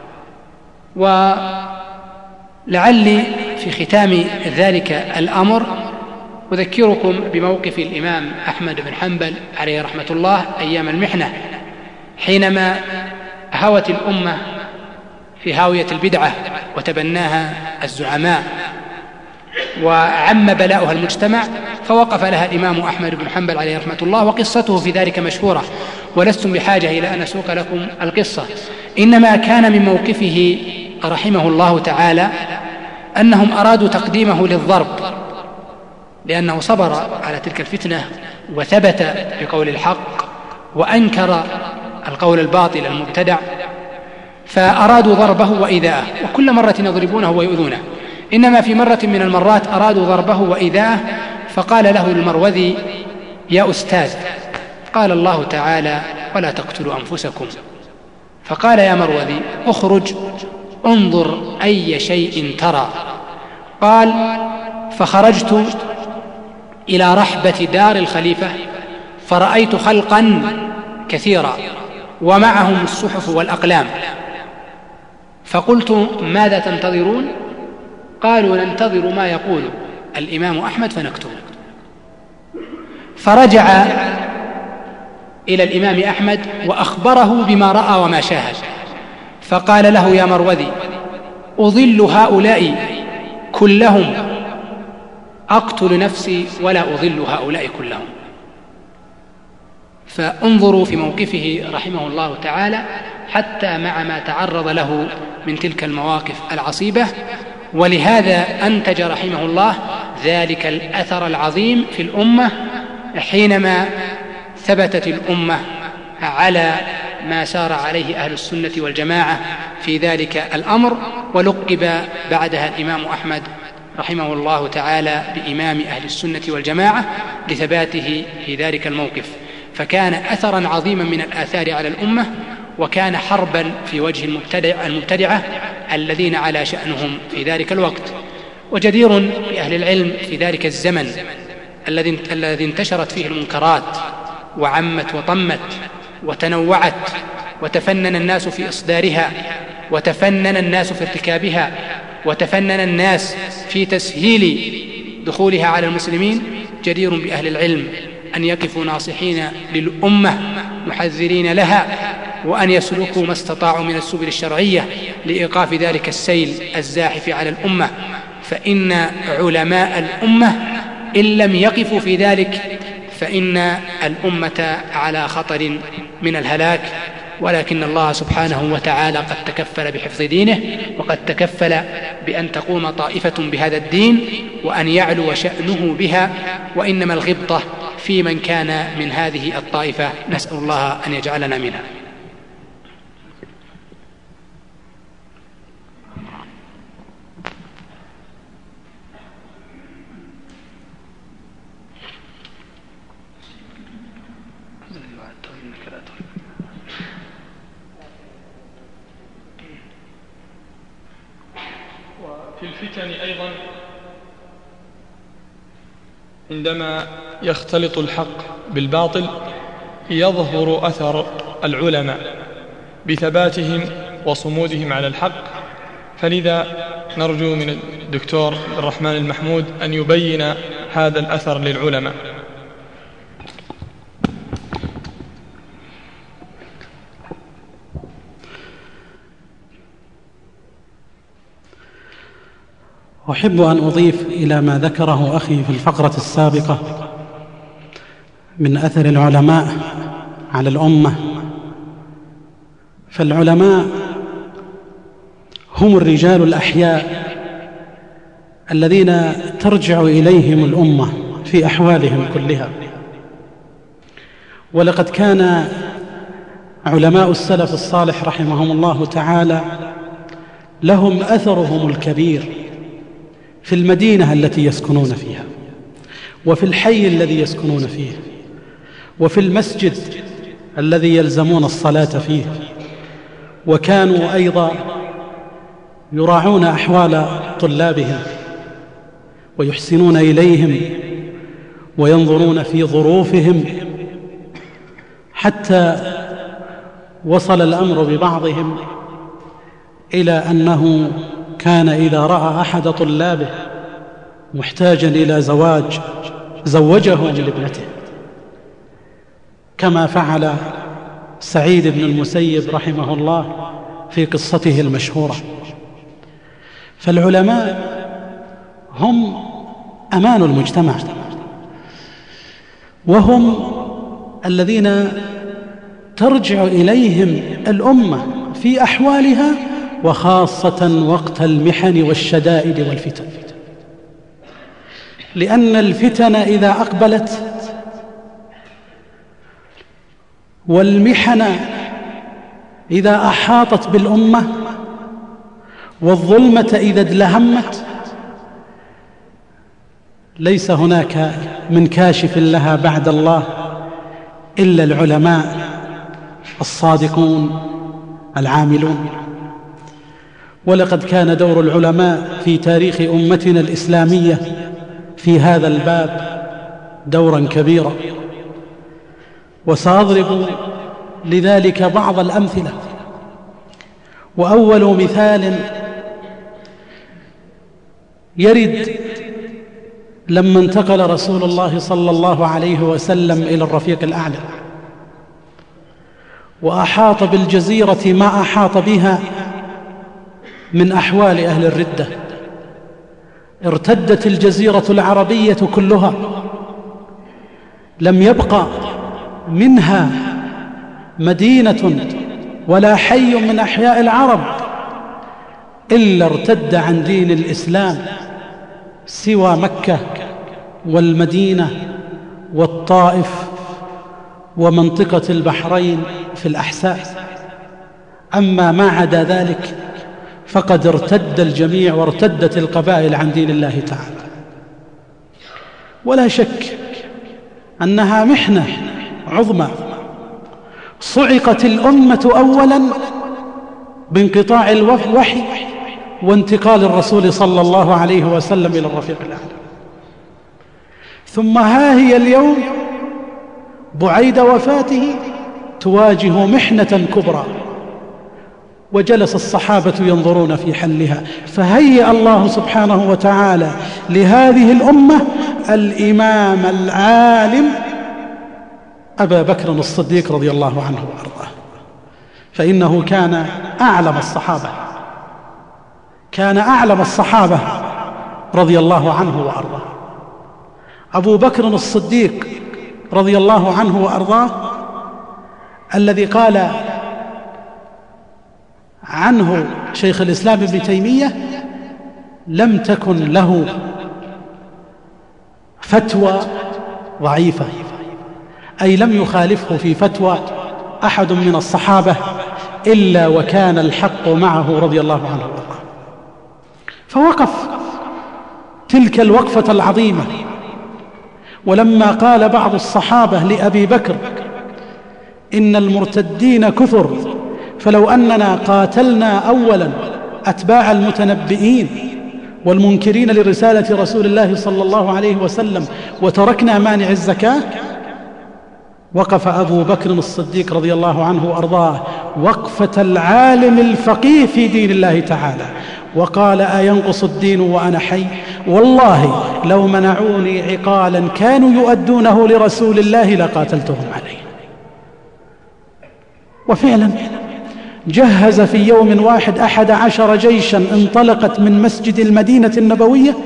Speaker 5: ولعلي في ختام ذلك الأمر أذكركم بموقف الإمام أحمد بن حنبل عليه رحمة الله أيام المحنة، حينما هوت الأمة في هاوية البدعة وتبناها الزعماء وعم بلاؤها المجتمع، فوقف لها الإمام أحمد بن حنبل عليه رحمة الله، وقصته في ذلك مشهورة ولستم بحاجة إلى أن أسوق لكم القصة. إنما كان من موقفه رحمه الله تعالى أنهم أرادوا تقديمه للضرب، لأنه صبر على تلك الفتنة وثبت بقول الحق وأنكر القول الباطل المبتدع، فأرادوا ضربه وإيذاءه، وكل مرة يضربونه ويؤذونه. إنما في مرة من المرات أرادوا ضربه وإيذاءه، فقال له المروذي: يا أستاذ، قال الله تعالى: ولا تقتلوا أنفسكم. فقال: يا مروذي، اخرج انظر أي شيء ترى. قال: فخرجت إلى رحبة دار الخليفة فرأيت خلقا كثيرا ومعهم الصحف والأقلام، فقلت: ماذا تنتظرون؟ قالوا: ننتظر ما يقول الإمام أحمد فنكتب. فرجع إلى الإمام أحمد وأخبره بما رأى وما شاهد، فقال له: يا مروذي، أضل هؤلاء كلهم أقتل نفسي ولا أضل هؤلاء كلهم. فانظروا في موقفه رحمه الله تعالى حتى مع ما تعرض له من تلك المواقف العصيبة، ولهذا أنتج رحمه الله ذلك الأثر العظيم في الأمة حينما ثبتت الأمة على ما سار عليه أهل السنة والجماعة في ذلك الأمر، ولقب بعدها الإمام أحمد رحمه الله تعالى بإمام أهل السنة والجماعة لثباته في ذلك الموقف. فكان أثرا عظيما من الآثار على الأمة، وكان حربا في وجه المبتدعة الذين على شأنهم في ذلك الوقت. وجدير بأهل العلم في ذلك الزمن الذي انتشرت فيه المنكرات وعمت وطمت وتنوعت وتفنن الناس في إصدارها، وتفنن الناس في ارتكابها، وتفنن الناس في تسهيل دخولها على المسلمين، جدير بأهل العلم أن يقفوا ناصحين للأمة محذرين لها، وأن يسلكوا ما استطاعوا من السبل الشرعية لإيقاف ذلك السيل الزاحف على الأمة. فإن علماء الأمة إن لم يقفوا في ذلك فإن الأمة على خطر من الهلاك، ولكن الله سبحانه وتعالى قد تكفل بحفظ دينه، وقد تكفل بأن تقوم طائفة بهذا الدين وأن يعلو شأنه بها، وإنما الغبطة في من كان من هذه الطائفة، نسأل الله أن يجعلنا منها.
Speaker 4: وفي الفتن أيضا عندما يختلط الحق بالباطل يظهر أثر العلماء بثباتهم وصمودهم على الحق، فلذا نرجو من الدكتور عبد الرحمن المحمود أن يبين هذا الأثر للعلماء.
Speaker 3: أحب أن أضيف إلى ما ذكره أخي في الفقرة السابقة من أثر العلماء على الأمة. فالعلماء هم الرجال الأحياء الذين ترجع إليهم الأمة في أحوالهم كلها. ولقد كان علماء السلف الصالح رحمهم الله تعالى لهم أثرهم الكبير في المدينة التي يسكنون فيها، وفي الحي الذي يسكنون فيه، وفي المسجد الذي يلزمون الصلاة فيه. وكانوا أيضا يراعون أحوال طلابهم ويحسنون إليهم وينظرون في ظروفهم، حتى وصل الأمر ببعضهم إلى أنه كان إذا رأى أحد طلابه محتاجا إلى زواج زوجه من ابنته، كما فعل سعيد بن المسيب رحمه الله في قصته المشهورة. فالعلماء هم أمان المجتمع، وهم الذين ترجع إليهم الأمة في أحوالها، وخاصة وقت المحن والشدائد والفتن. لأن الفتن إذا أقبلت والمحن إذا أحاطت بالأمة والظلمة إذا ادلهمت، ليس هناك من كاشف لها بعد الله إلا العلماء الصادقون العاملون. ولقد كان دور العلماء في تاريخ أمتنا الإسلامية في هذا الباب دورا كبيرا، وسأضرب لذلك بعض الأمثلة. وأول مثال يرد لما انتقل رسول الله صلى الله عليه وسلم إلى الرفيق الأعلى، وأحاط بالجزيرة ما أحاط بها من أحوال أهل الردة. ارتدت الجزيرة العربية كلها، لم يبقى منها مدينة ولا حي من أحياء العرب إلا ارتد عن دين الإسلام، سوى مكة والمدينة والطائف ومنطقة البحرين في الأحساء. أما ما عدا ذلك فقد ارتد الجميع، وارتدت القبائل عن دين الله تعالى. ولا شك أنها محنة عظمى. صعقت الأمة أولا بانقطاع الوحي وانتقال الرسول صلى الله عليه وسلم إلى الرفيق الأعلى، ثم ها هي اليوم بعيد وفاته تواجه محنة كبرى، وجلس الصحابة ينظرون في حلها، فهيأ الله سبحانه وتعالى لهذه الأمة الإمام العالم أبا بكر الصديق رضي الله عنه وأرضاه، فإنه كان أعلم الصحابة رضي الله عنه وأرضاه. أبو بكر الصديق رضي الله عنه وأرضاه الذي قال عنه شيخ الإسلام ابن تيمية لم تكن له فتوى ضعيفة، أي لم يخالفه في فتوى أحد من الصحابة إلا وكان الحق معه رضي الله عنه وارضاه. فوقف تلك الوقفة العظيمة، ولما قال بعض الصحابة لأبي بكر إن المرتدين كثر، فلو أننا قاتلنا أولا أتباع المتنبئين والمنكرين لرسالة رسول الله صلى الله عليه وسلم وتركنا مانع الزكاة، وقف أبو بكر الصديق رضي الله عنه وأرضاه وقفة العالم الفقيه في دين الله تعالى، وقال أينقص الدين وأنا حي؟ والله لو منعوني عقالا كانوا يؤدونه لرسول الله لقاتلتهم عليه. وفعلا جهز في يوم واحد 11 جيشا انطلقت من مسجد المدينة النبوية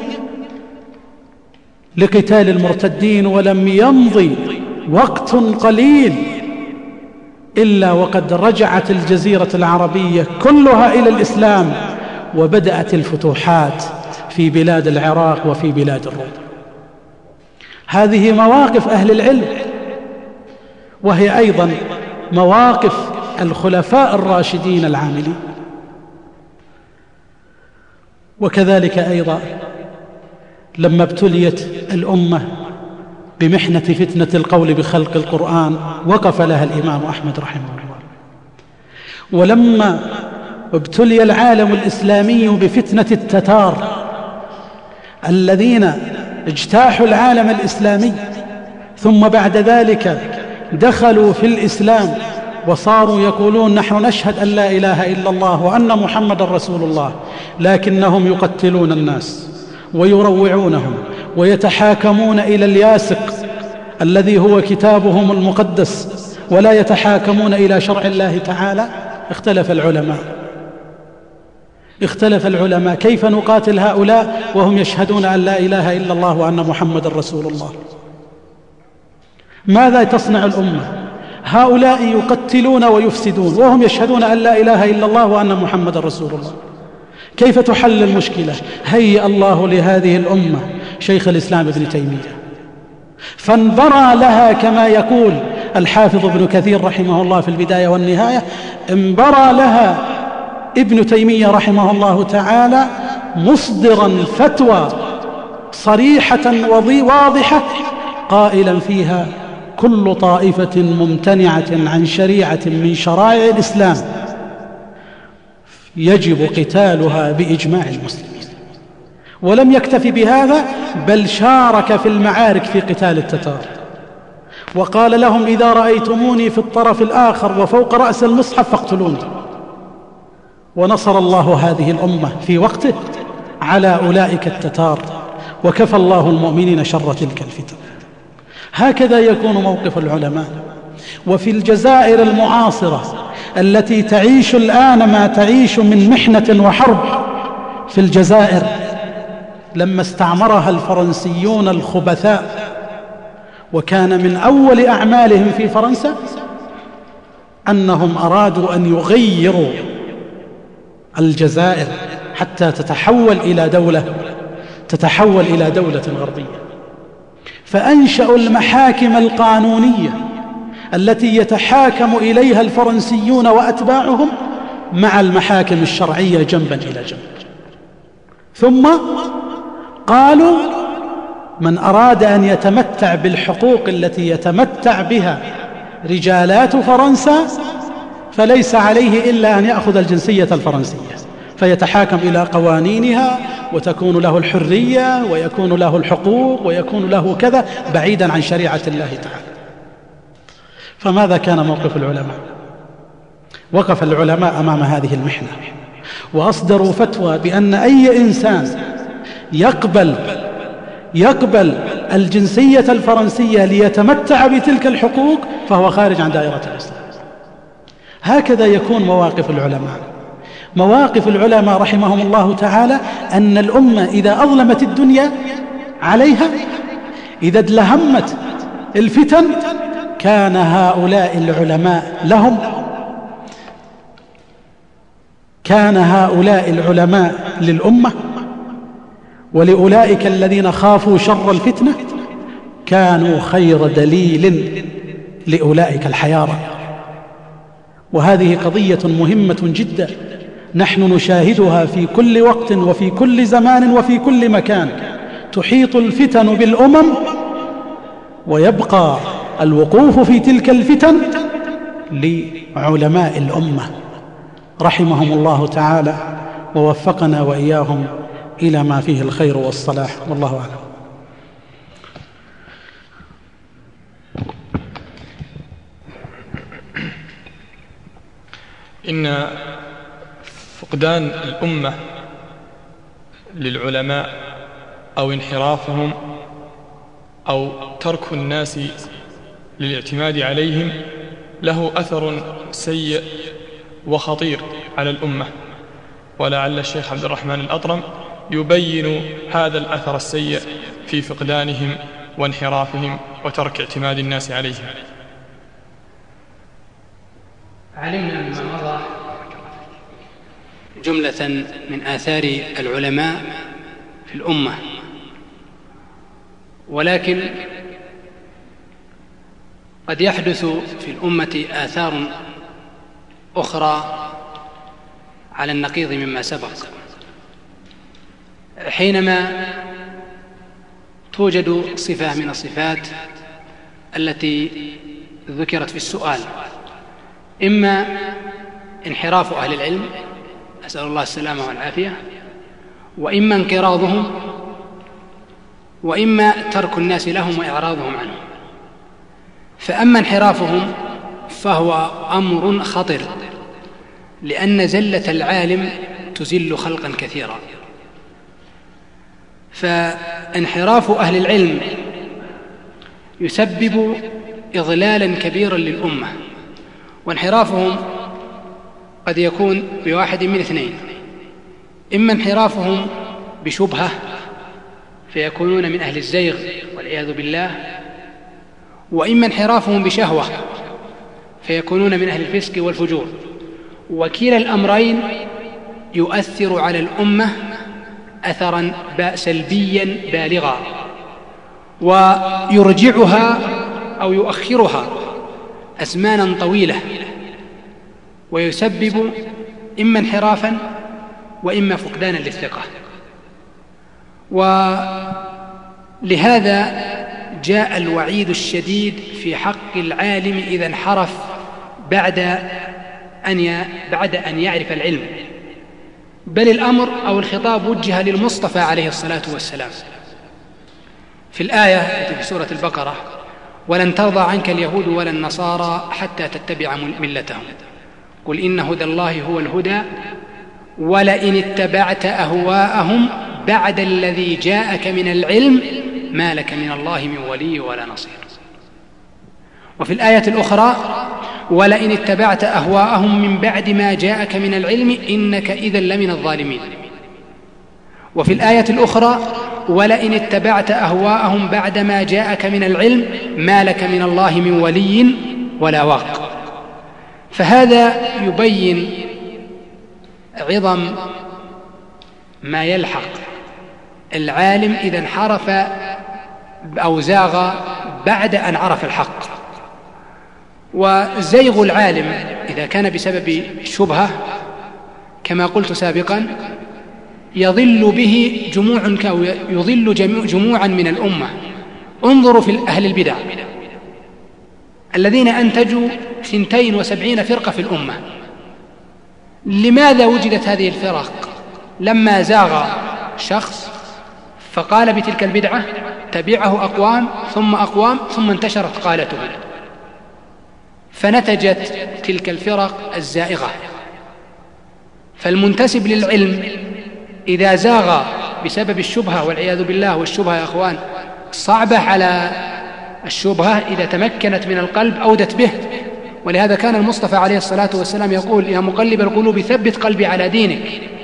Speaker 3: لقتال المرتدين، ولم يمضي وقت قليل إلا وقد رجعت الجزيرة العربية كلها إلى الإسلام، وبدأت الفتوحات في بلاد العراق وفي بلاد الروم. هذه مواقف أهل العلم، وهي أيضا مواقف الخلفاء الراشدين العاملين. وكذلك أيضا لما ابتليت الأمة بمحنة فتنة القول بخلق القرآن وقف لها الإمام أحمد رحمه الله. ولما ابتلي العالم الإسلامي بفتنة التتار الذين اجتاحوا العالم الإسلامي ثم بعد ذلك دخلوا في الإسلام وصاروا يقولون نحن نشهد أن لا إله إلا الله وأن محمد رسول الله، لكنهم يقتلون الناس ويروعونهم ويتحاكمون إلى الياسق الذي هو كتابهم المقدس ولا يتحاكمون إلى شرع الله تعالى. اختلف العلماء كيف نقاتل هؤلاء وهم يشهدون أن لا إله إلا الله وأن محمد رسول الله؟ ماذا تصنع الأمة؟ هؤلاء يقتلون ويفسدون وهم يشهدون أن لا إله إلا الله وأن محمد رسول الله. كيف تحل المشكلة؟ هيأ الله لهذه الأمة شيخ الإسلام ابن تيمية، فانبرى لها كما يقول الحافظ ابن كثير رحمه الله في البداية والنهاية، انبرى لها ابن تيمية رحمه الله تعالى مصدرا فتوى صريحة واضحة قائلا فيها كل طائفة ممتنعة عن شريعة من شرائع الإسلام يجب قتالها بإجماع المسلمين. ولم يكتفي بهذا بل شارك في المعارك في قتال التتار، وقال لهم إذا رأيتموني في الطرف الآخر وفوق رأس المصحف فاقتلوني. ونصر الله هذه الأمة في وقته على أولئك التتار، وكفى الله المؤمنين شر تلك الفتن. هكذا يكون موقف العلماء. وفي الجزائر المعاصرة التي تعيش الآن ما تعيش من محنة وحرب، في الجزائر لما استعمرها الفرنسيون الخبثاء، وكان من أول أعمالهم في فرنسا أنهم أرادوا أن يغيروا الجزائر حتى تتحول إلى دولة غربية، فأنشأوا المحاكم القانونية التي يتحاكم إليها الفرنسيون وأتباعهم مع المحاكم الشرعية جنبا إلى جنب. ثم قالوا من أراد أن يتمتع بالحقوق التي يتمتع بها رجالات فرنسا فليس عليه إلا أن يأخذ الجنسية الفرنسية، فيتحاكم إلى قوانينها وتكون له الحرية ويكون له الحقوق ويكون له كذا بعيدا عن شريعة الله تعالى. فماذا كان موقف العلماء؟ وقف العلماء أمام هذه المحنة وأصدروا فتوى بأن أي إنسان يقبل الجنسية الفرنسية ليتمتع بتلك الحقوق فهو خارج عن دائرة الإسلام. هكذا يكون مواقف العلماء. مواقف العلماء رحمهم الله تعالى أن الأمة إذا أظلمت الدنيا عليها، إذا ادلهمت الفتن، كان هؤلاء العلماء لهم، كان هؤلاء العلماء للأمة، ولأولئك الذين خافوا شر الفتنة كانوا خير دليل لأولئك الحيارى. وهذه قضية مهمة جدا نحن نشاهدها في كل وقت وفي كل زمان وفي كل مكان. تحيط الفتن بالأمم ويبقى الوقوف في تلك الفتن لعلماء الأمة رحمهم الله تعالى، ووفقنا وإياهم إلى ما فيه الخير والصلاح، والله أعلم.
Speaker 4: إن فقدان الأمة للعلماء أو انحرافهم أو ترك الناس للاعتماد عليهم له أثر سيء وخطير على الأمة، ولعل الشيخ عبد الرحمن الأطرم يبين هذا الأثر السيء في فقدانهم وانحرافهم وترك اعتماد الناس عليهم.
Speaker 5: علمنا مما مضى جملة من آثار العلماء في الأمة، ولكن قد يحدث في الأمة آثار أخرى على النقيض مما سبق. حينما توجد صفة من الصفات التي ذكرت في السؤال، إما انحراف أهل العلم، أسأل الله السلامة والعافية، وإما انقراضهم، وإما ترك الناس لهم وإعراضهم عنهم. فأما انحرافهم فهو أمر خطر، لأن زلة العالم تزل خلقا كثيرا. فانحراف أهل العلم يسبب إضلالا كبيرا للأمة، وانحرافهم قد يكون بواحد من اثنين: إما انحرافهم بشبهة فيكونون من أهل الزيغ والعياذ بالله، وإما انحرافهم بشهوة فيكونون من أهل الفسق والفجور. وكلا الأمرين يؤثر على الأمة أثرا سلبيا بالغا، ويرجعها أو يؤخرها أزمانا طويلة، ويسبب إما انحرافا وإما فقدانا للثقة. ولهذا جاء الوعيد الشديد في حق العالم إذا انحرف بعد أن يعرف العلم. بل الأمر أو الخطاب وجه للمصطفى عليه الصلاة والسلام في الآية التي في سورة البقرة: ولن ترضى عنك اليهود ولا النصارى حتى تتبع ملتهم قل إن هدى الله هو الهدى ولئن اتبعت أهواءهم بعد الذي جاءك من العلم ما لك من الله من ولي ولا نصير. وفي الآية الأخرى: ولئن اتبعت أهواءهم من بعد ما جاءك من العلم إنك إذا لمن الظالمين. وفي الآية الأخرى: ولئن اتبعت أهواءهم بعد ما جاءك من العلم ما لك من الله من ولي ولا واق. فهذا يبين عظم ما يلحق العالم إذا انحرف أو زاغ بعد أن عرف الحق. وزيغ العالم إذا كان بسبب الشبهة كما قلت سابقا يضل به يضل جموعا من الأمة. انظروا في أهل البدع الذين أنتجوا 72 فرقة في الأمة. لماذا وجدت هذه الفرق؟ لما زاغ شخص فقال بتلك البدعة تبعه أقوام ثم أقوام ثم انتشرت قالته. فنتجت تلك الفرق الزائغة. فالمنتسب للعلم إذا زاغ بسبب الشبهة، والعياذ بالله، والشبهة يا أخوان صعبة على الشبهة إذا تمكنت من القلب أودت به. ولهذا كان المصطفى عليه الصلاة والسلام يقول: يا مقلب القلوب ثبت قلبي على دينك.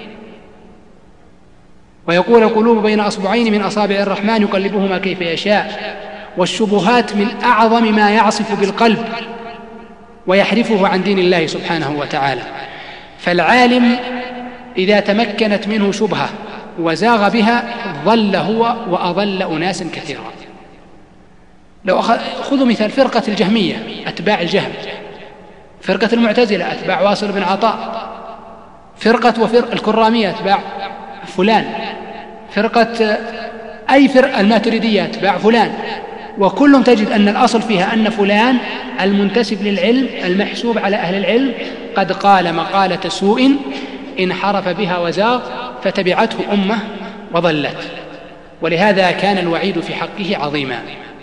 Speaker 5: ويقول: القلوب بين أصبعين من أصابع الرحمن يقلبهما كيف يشاء. والشبهات من أعظم ما يعصف بالقلب ويحرفه عن دين الله سبحانه وتعالى. فالعالم إذا تمكنت منه شبهة وزاغ بها ضل هو وأضل أناسا كثيرا. لو خذوا مثال فرقة الجهمية أتباع الجهم، فرقة المعتزلة أتباع واصل بن عطاء، فرقة الكرامية أتباع فلان، فرقة أي فرقة الماتريدية أتباع فلان، وكلهم تجد أن الأصل فيها أن فلان المنتسب للعلم المحسوب على أهل العلم قد قال مقالة سوء انحرف بها وزاغ فتبعته أمة وضلت. ولهذا كان الوعيد في حقه عظيما.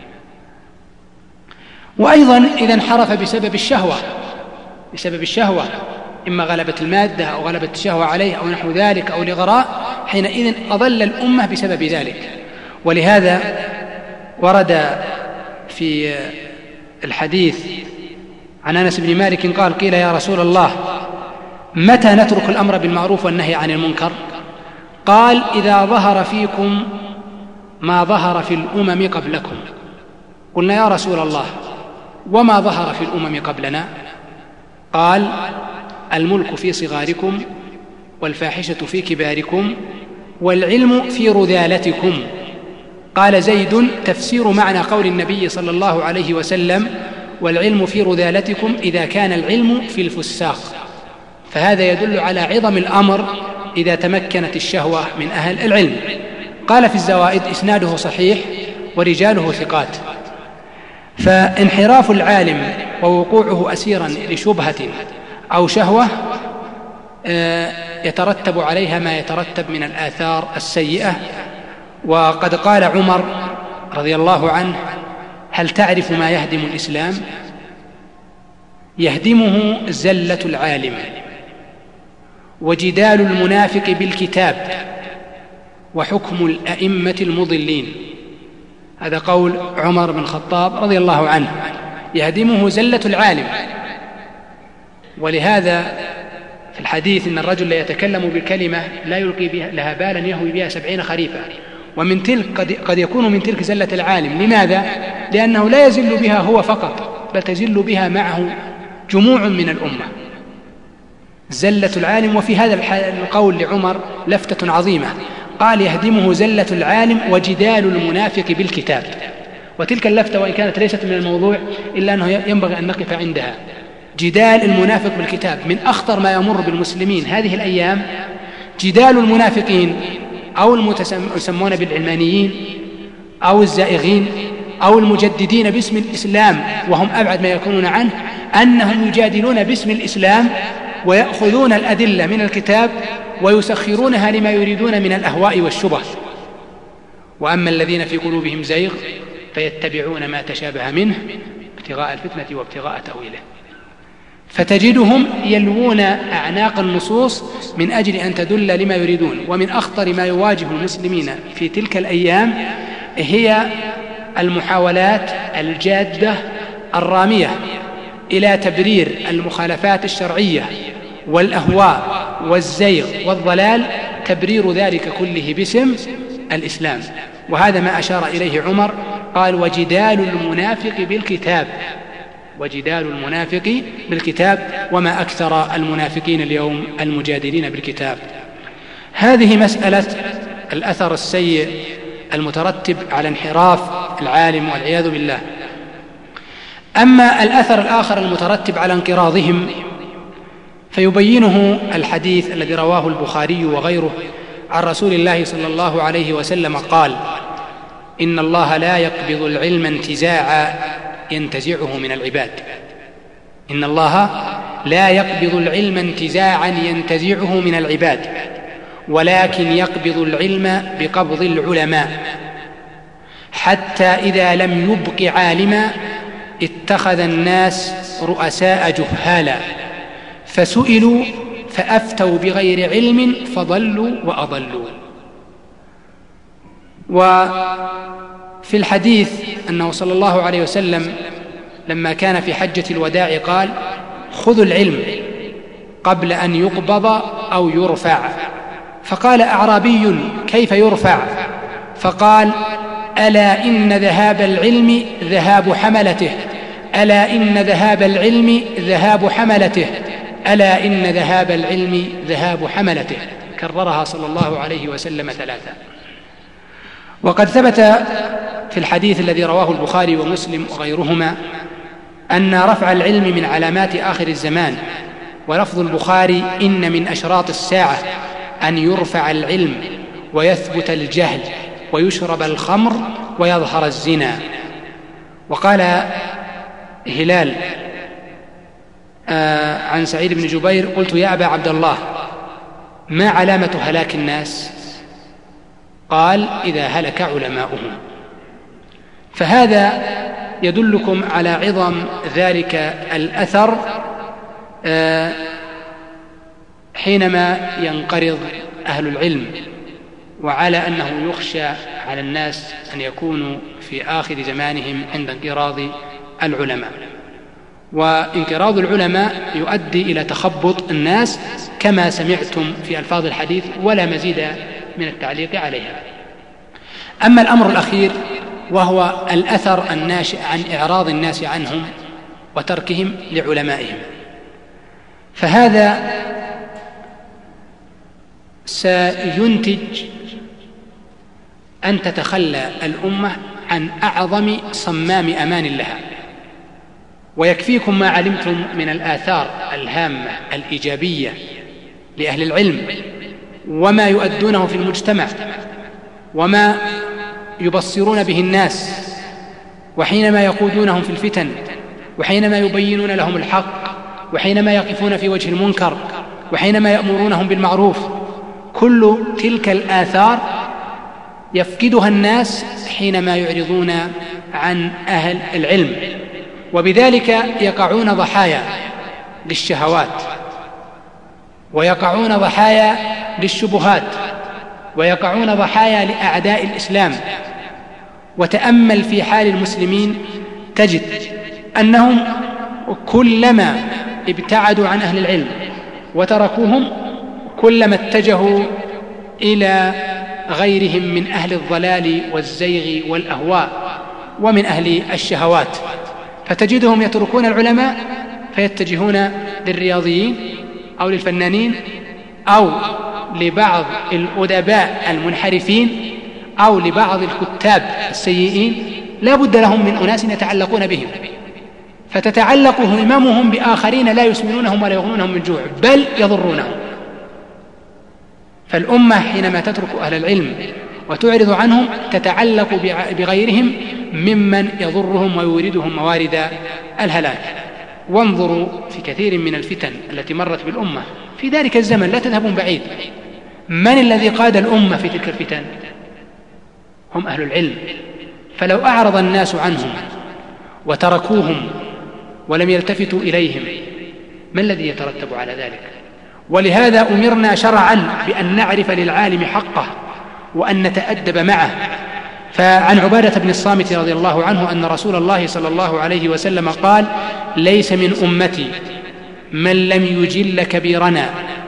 Speaker 5: وأيضا إذا انحرف بسبب الشهوة إما غلبة المادة أو غلبة الشهوة عليه أو نحو ذلك أو لغراء، حينئذ أضل الأمة بسبب ذلك. ولهذا ورد في الحديث عن أنس بن مالك قال: قيل يا رسول الله متى نترك الأمر بالمعروف والنهي عن المنكر؟ قال: إذا ظهر فيكم ما ظهر في الأمم قبلكم. قلنا: يا رسول الله وما ظهر في الأمم قبلنا؟ قال: الملك في صغاركم، والفاحشة في كباركم، والعلم في رذالتكم. قال زيد: تفسير معنى قول النبي صلى الله عليه وسلم: والعلم في رذالتكم، إذا كان العلم في الفساق. فهذا يدل على عظم الأمر إذا تمكنت الشهوة من أهل العلم. قال في الزوائد: إسناده صحيح ورجاله ثقات. فانحراف العالم ووقوعه أسيرا لشبهة أو شهوة يترتب عليها ما يترتب من الآثار السيئة. وقد قال عمر رضي الله عنه: هل تعرف ما يهدم الإسلام؟ يهدمه زلة العالم، وجدال المنافق بالكتاب، وحكم الأئمة المضلين. هذا قول عمر بن الخطاب رضي الله عنه: يهدمه زلة العالم. ولهذا في الحديث إن الرجل لا يتكلم بالكلمة لا يلقي لها بالا يهوي بها 70 خريفا. ومن تلك قد يكون من تلك زلة العالم. لماذا؟ لأنه لا يزل بها هو فقط، بل تزل بها معه جموع من الأمة. زلة العالم. وفي هذا القول لعمر لفتة عظيمة، قال: يهدمه زلة العالم وجدال المنافق بالكتاب. وتلك اللفتة وإن كانت ليست من الموضوع إلا أنه ينبغي أن نقف عندها. جدال المنافق بالكتاب من أخطر ما يمر بالمسلمين هذه الأيام. جدال المنافقين أو المسمون بالعلمانيين أو الزائغين أو المجددين باسم الإسلام، وهم أبعد ما يكونون عنه، أنهم يجادلون باسم الإسلام ويأخذون الأدلة من الكتاب ويسخرونها لما يريدون من الأهواء والشبه. وأما الذين في قلوبهم زيغ فيتبعون ما تشابه منه ابتغاء الفتنة وابتغاء تأويله. فتجدهم يلوون أعناق النصوص من أجل أن تدل لما يريدون. ومن أخطر ما يواجه المسلمين في تلك الأيام هي المحاولات الجادة الرامية إلى تبرير المخالفات الشرعية والأهواء والزيغ والضلال، تبرير ذلك كله باسم الإسلام. وهذا ما أشار إليه عمر، قال: وجدال المنافق بالكتاب. وجدال المنافق بالكتاب. وما أكثر المنافقين اليوم المجادلين بالكتاب. هذه مسألة الأثر السيء المترتب على انحراف العالم والعياذ بالله. أما الأثر الآخر المترتب على انقراضهم فيبينه الحديث الذي رواه البخاري وغيره عن رسول الله صلى الله عليه وسلم قال: إن الله لا يقبض العلم انتزاعا ينتزعه من العباد. إن الله لا يقبض العلم انتزاعا ينتزعه من العباد، ولكن يقبض العلم بقبض العلماء، حتى إذا لم يبق عالما اتخذ الناس رؤساء جهالا فسئلوا فأفتوا بغير علم فضلوا وأضلوا. وفي الحديث أنه صلى الله عليه وسلم لما كان في حجة الوداع قال: خذوا العلم قبل أن يقبض أو يرفع. فقال أعرابي: كيف يرفع؟ فقال: ألا إن ذهاب العلم ذهاب حملته، ألا إن ذهاب العلم ذهاب حملته، ألا إن ذهاب العلم ذهاب حملته. كررها صلى الله عليه وسلم 3. وقد ثبت في الحديث الذي رواه البخاري ومسلم وغيرهما أن رفع العلم من علامات آخر الزمان. ولفظ البخاري: إن من أشراط الساعة أن يرفع العلم ويثبت الجهل ويشرب الخمر ويظهر الزنا. وقال هلال عن سعيد بن جبير: قلت يا أبا عبد الله ما علامة هلاك الناس؟ قال: إذا هلك علماؤهم. فهذا يدلكم على عظم ذلك الأثر حينما ينقرض أهل العلم، وعلى أنه يخشى على الناس أن يكونوا في آخر زمانهم عند انقراض العلماء. وانقراض العلماء يؤدي إلى تخبط الناس كما سمعتم في ألفاظ الحديث، ولا مزيد من التعليق عليها. أما الأمر الأخير وهو الأثر الناشئ عن إعراض الناس عنهم وتركهم لعلمائهم، فهذا سينتج أن تتخلى الأمة عن أعظم صمام أمان لها. ويكفيكم ما علمتم من الآثار الهامة الإيجابية لأهل العلم وما يؤدونه في المجتمع وما يبصرون به الناس، وحينما يقودونهم في الفتن، وحينما يبينون لهم الحق، وحينما يقفون في وجه المنكر، وحينما يأمرونهم بالمعروف. كل تلك الآثار يفقدها الناس حينما يعرضون عن أهل العلم، وبذلك يقعون ضحايا للشهوات، ويقعون ضحايا للشبهات، ويقعون ضحايا لأعداء الإسلام. وتأمل في حال المسلمين تجد أنهم كلما ابتعدوا عن أهل العلم وتركوهم كلما اتجهوا إلى غيرهم من أهل الضلال والزيغ والأهواء ومن أهل الشهوات، فتجدهم يتركون العلماء فيتجهون للرياضيين أو للفنانين أو لبعض الأدباء المنحرفين أو لبعض الكتاب السيئين لا بد لهم من أناس يتعلقون بهم، فتتعلق هممهم بآخرين لا يسمنونهم ولا يغنونهم من جوع بل يضرونهم. فالأمة حينما تترك أهل العلم وتعرض عنهم تتعلق بغيرهم ممن يضرهم ويوردهم موارد الهلاك. وانظروا في كثير من الفتن التي مرت بالأمة في ذلك الزمن، لا تذهبون بعيد، من الذي قاد الأمة في تلك الفتن؟ هم أهل العلم. فلو أعرض الناس عنهم وتركوهم ولم يلتفتوا إليهم ما الذي يترتب على ذلك؟ ولهذا أمرنا شرعا بأن نعرف للعالم حقه وأن نتأدب معه. فعن عبادة بن الصامت رضي الله عنه أن رسول الله صلى الله عليه وسلم قال: ليس من أمتي من لم يجل كبيرنا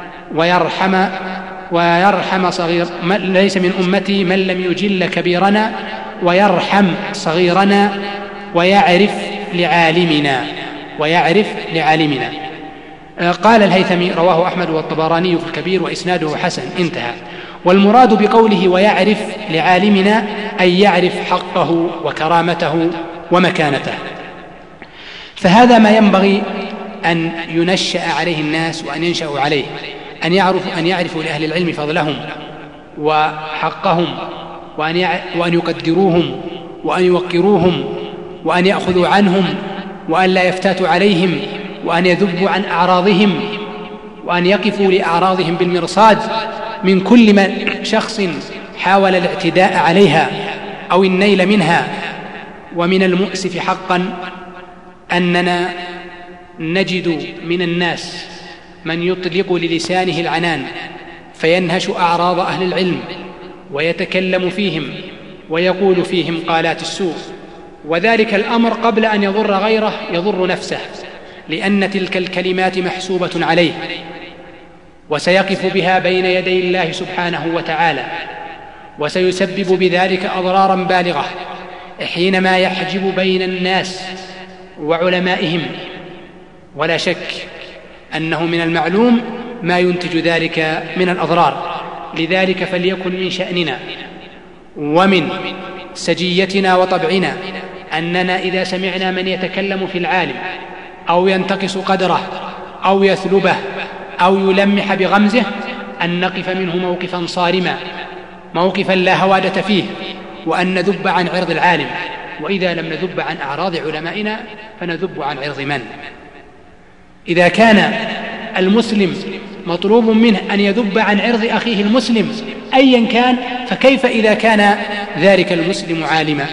Speaker 5: ويرحم صغير ليس من أمتي من لم يجل كبيرنا ويرحم صغيرنا ويعرف لعالمنا. قال الهيثمي: رواه أحمد والطبراني في الكبير وإسناده حسن. انتهى. والمراد بقوله ويعرف لعالمنا أي يعرف حقه وكرامته ومكانته. فهذا ما ينبغي أن ينشأ عليه الناس وأن ينشأوا عليه، أن يعرفوا لأهل العلم فضلهم وحقهم، وأن يقدروهم وأن يوقروهم وأن يأخذوا عنهم وأن لا يفتاتوا عليهم وأن يذبوا عن أعراضهم وأن يقفوا لأعراضهم بالمرصاد من كل من شخص حاول الاعتداء عليها أو النيل منها. ومن المؤسف حقا أننا نجد من الناس من يطلق للسانه العنان فينهش أعراض أهل العلم ويتكلم فيهم ويقول فيهم قالات السوء، وذلك الأمر قبل أن يضر غيره يضر نفسه، لأن تلك الكلمات محسوبة عليه وسيقف بها بين يدي الله سبحانه وتعالى، وسيسبب بذلك أضرارا بالغة حينما يحجب بين الناس وعلمائهم، ولا شك أنه من المعلوم ما ينتج ذلك من الأضرار. لذلك فليكن من شأننا ومن سجيتنا وطبعنا أننا إذا سمعنا من يتكلم في العالم أو ينتقص قدره أو يثلبه أو يلمح بغمزه أن نقف منه موقفا صارما، موقفا لا هوادة فيه، وأن نذب عن عرض العالم، وإذا لم نذب عن أعراض علمائنا فنذب عن عرض من؟ إذا كان المسلم مطلوب منه أن يذب عن عرض أخيه المسلم أيا كان، فكيف إذا كان ذلك المسلم عالما؟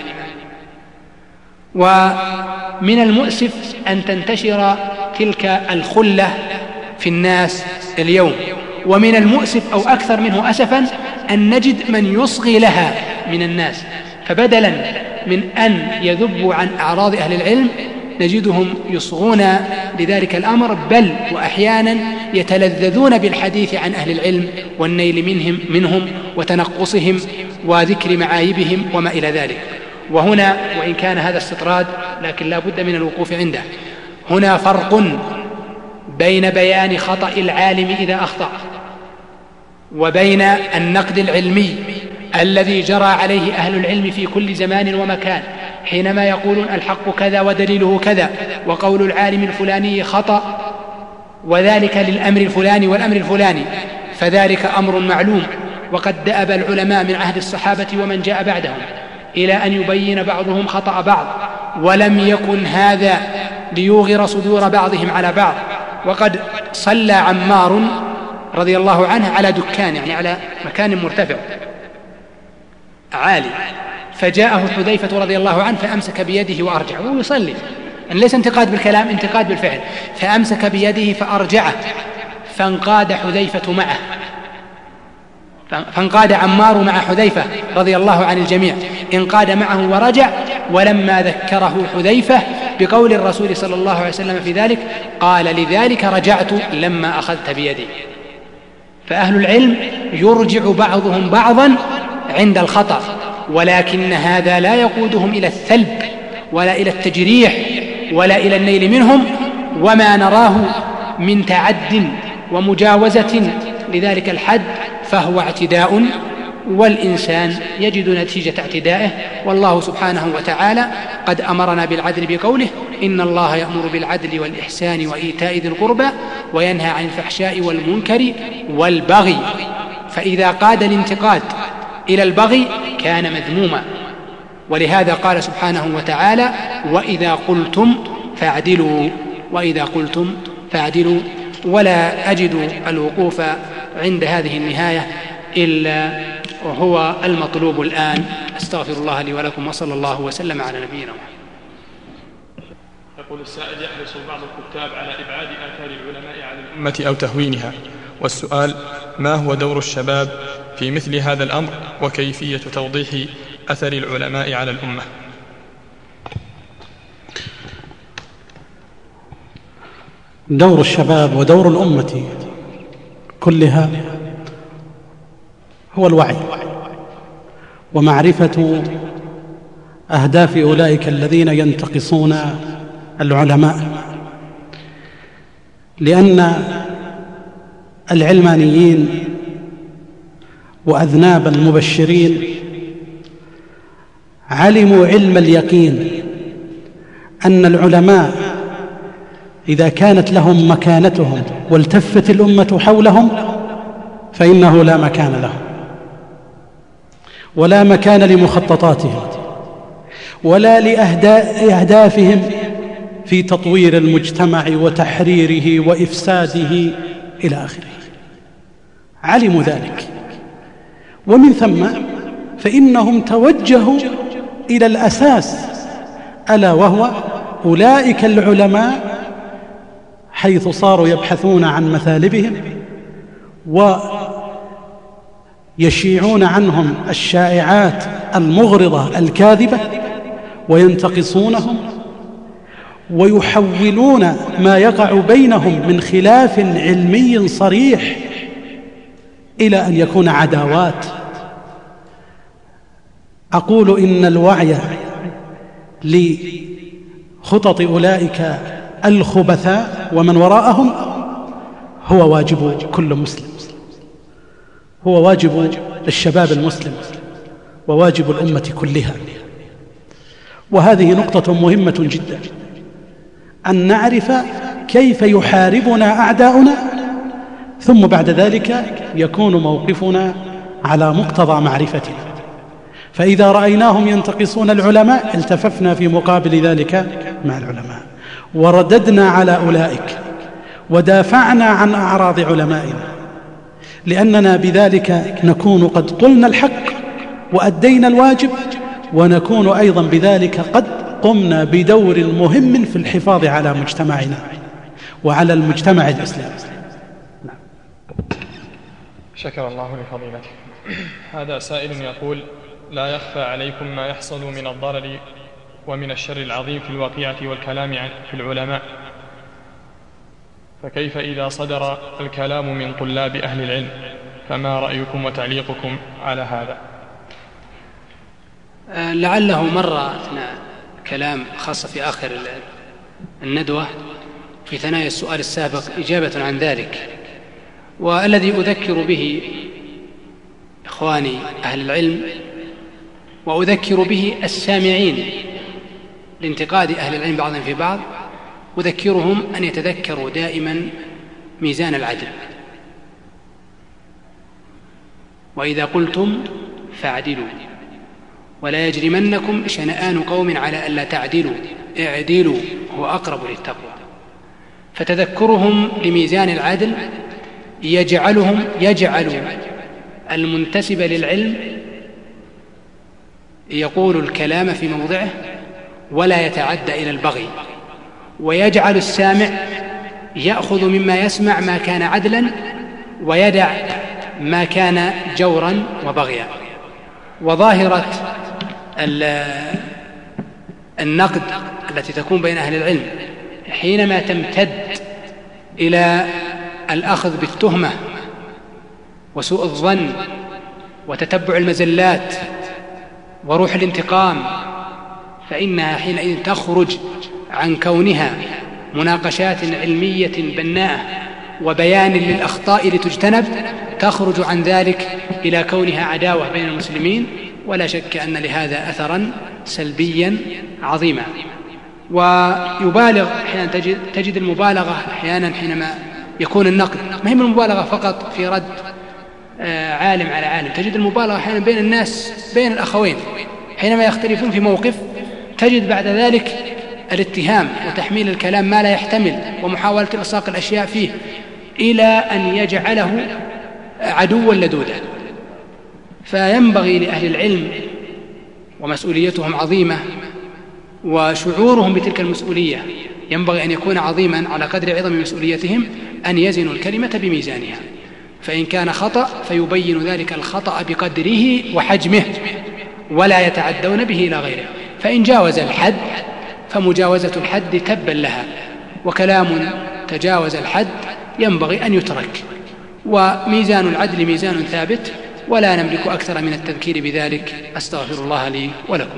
Speaker 5: ومن المؤسف أن تنتشر تلك الخلة في الناس اليوم، ومن المؤسف أو أكثر منه أسفا أن نجد من يصغي لها من الناس، فبدلا من أن يذبوا عن أعراض أهل العلم نجدهم يصغون لذلك الأمر، بل وأحيانا يتلذذون بالحديث عن أهل العلم والنيل منهم وتنقصهم وذكر معايبهم وما إلى ذلك. وهنا وإن كان هذا استطراد لكن لا بد من الوقوف عنده، هنا فرق بين بيان خطأ العالم إذا أخطأ وبين النقد العلمي الذي جرى عليه أهل العلم في كل زمان ومكان، حينما يقولون الحق كذا ودليله كذا وقول العالم الفلاني خطأ وذلك للأمر الفلاني والأمر الفلاني، فذلك أمر معلوم. وقد دأب العلماء من عهد الصحابة ومن جاء بعدهم إلى أن يبين بعضهم خطأ بعض، ولم يكن هذا ليوغر صدور بعضهم على بعض. وقد صلى عمار رضي الله عنه على دكان، يعني على مكان مرتفع عالي، فجاءه حذيفة رضي الله عنه فأمسك بيده وأرجعه وهو يصلي، يعني ليس انتقاد بالكلام، انتقاد بالفعل، فأمسك بيده فأرجعه، فانقاد حذيفة معه، فانقاد عمار مع حذيفة رضي الله عن الجميع، انقاد معه ورجع. ولما ذكره حذيفة بقول الرسول صلى الله عليه وسلم في ذلك قال لذلك رجعت لما أخذت بيدي. فأهل العلم يرجع بعضهم بعضا عند الخطأ، ولكن هذا لا يقودهم إلى الثلب ولا إلى التجريح ولا إلى النيل منهم، وما نراه من تعد ومجاوزة لذلك الحد فهو اعتداء، والإنسان يجد نتيجة اعتدائه. والله سبحانه وتعالى قد أمرنا بالعدل بقوله إن الله يأمر بالعدل والإحسان وإيتاء ذي القربى وينهى عن الفحشاء والمنكر والبغي، فإذا قاد الانتقاد إلى البغي كان مذموما. ولهذا قال سبحانه وتعالى وإذا قلتم فاعدلوا. ولا أجد الوقوف عند هذه النهاية إلا وهو المطلوب الآن. أستغفر الله لي ولكم وصلى الله وسلم على نبينا محمد.
Speaker 4: يقول السائل يحرص بعض الكتاب على إبعاد آثار العلماء عن الأمة أو تهوينها، والسؤال ما هو دور الشباب في مثل هذا الأمر وكيفية توضيح أثر العلماء على الأمة؟
Speaker 3: دور الشباب ودور الأمة كلها هو الوعي ومعرفة أهداف أولئك الذين ينتقصون العلماء، لأن العلمانيين وأذناب المبشرين علموا علم اليقين أن العلماء إذا كانت لهم مكانتهم والتفت الأمة حولهم فإنه لا مكان لهم ولا مكان لمخططاتهم ولا لأهدافهم في تطوير المجتمع وتحريره وإفساده إلى آخره. علموا ذلك، ومن ثم فإنهم توجهوا إلى الأساس، ألا وهو أولئك العلماء حيث صاروا يبحثون عن مثالبهم ويشيعون عنهم الشائعات المغرضة الكاذبة وينتقصونهم ويحولون ما يقع بينهم من خلاف علمي صريح إلى أن يكون عداوات. أقول إن الوعي لخطط أولئك الخبثاء ومن وراءهم هو واجب كل مسلم، هو واجب الشباب المسلم وواجب الأمة كلها. وهذه نقطة مهمة جدا، أن نعرف كيف يحاربنا أعداؤنا، ثم بعد ذلك يكون موقفنا على مقتضى معرفتنا. فإذا رأيناهم ينتقصون العلماء التففنا في مقابل ذلك مع العلماء ورددنا على أولئك ودافعنا عن أعراض علمائنا، لأننا بذلك نكون قد قلنا الحق وأدينا الواجب، ونكون أيضا بذلك قد قمنا بدور مهم في الحفاظ على مجتمعنا وعلى المجتمع الإسلامي.
Speaker 4: شكر الله لفضيلته. هذا سائل يقول: لا يخفى عليكم ما يحصل من الضرر ومن الشر العظيم في الواقعة والكلام في العلماء، فكيف إذا صدر الكلام من طلاب أهل العلم؟ فما رأيكم وتعليقكم على هذا؟
Speaker 5: لعله مر أثناء كلام خاصة في آخر الندوة في ثنايا السؤال السابق إجابة عن ذلك. والذي أذكر به إخواني أهل العلم وأذكر به السامعين لانتقاد أهل العلم بعضهم في بعض، أذكرهم أن يتذكروا دائما ميزان العدل، وإذا قلتم فاعدلوا ولا يجرمنكم شنآن قوم على ألا تعدلوا اعدلوا هو أقرب للتقوى. فتذكرهم لميزان العدل يجعل المنتسب للعلم يقول الكلام في موضعه ولا يتعدى إلى البغي، ويجعل السامع يأخذ مما يسمع ما كان عدلا ويدع ما كان جورا وبغيا. وظاهرة النقد التي تكون بين أهل العلم حينما تمتد إلى الأخذ بالتهمة وسوء الظن وتتبع المزلات وروح الانتقام، فإنها حينئذ تخرج عن كونها مناقشات علمية بناءة وبيان للأخطاء لتجتنب، تخرج عن ذلك إلى كونها عداوة بين المسلمين، ولا شك أن لهذا أثرا سلبيا عظيما. ويبالغ أحيانا، تجد المبالغة أحيانا حينما يكون النقد ما هي من المبالغة فقط في رد عالم على عالم، تجد المبالغة أحيانا بين الناس، بين الأخوين حينما يختلفون في موقف، تجد بعد ذلك الاتهام وتحميل الكلام ما لا يحتمل ومحاولة إلصاق الأشياء فيه إلى أن يجعله عدوا لدودا. فينبغي لأهل العلم ومسؤوليتهم عظيمة وشعورهم بتلك المسؤولية ينبغي أن يكون عظيما على قدر عظم مسؤوليتهم، أن يزنوا الكلمة بميزانها، فإن كان خطأ فيبين ذلك الخطأ بقدره وحجمه ولا يتعدون به إلى غيره، فإن جاوز الحد فمجاوزة الحد تبا لها، وكلام تجاوز الحد ينبغي أن يترك. وميزان العدل ميزان ثابت ولا نملك أكثر من التذكير بذلك. أستغفر الله لي ولكم.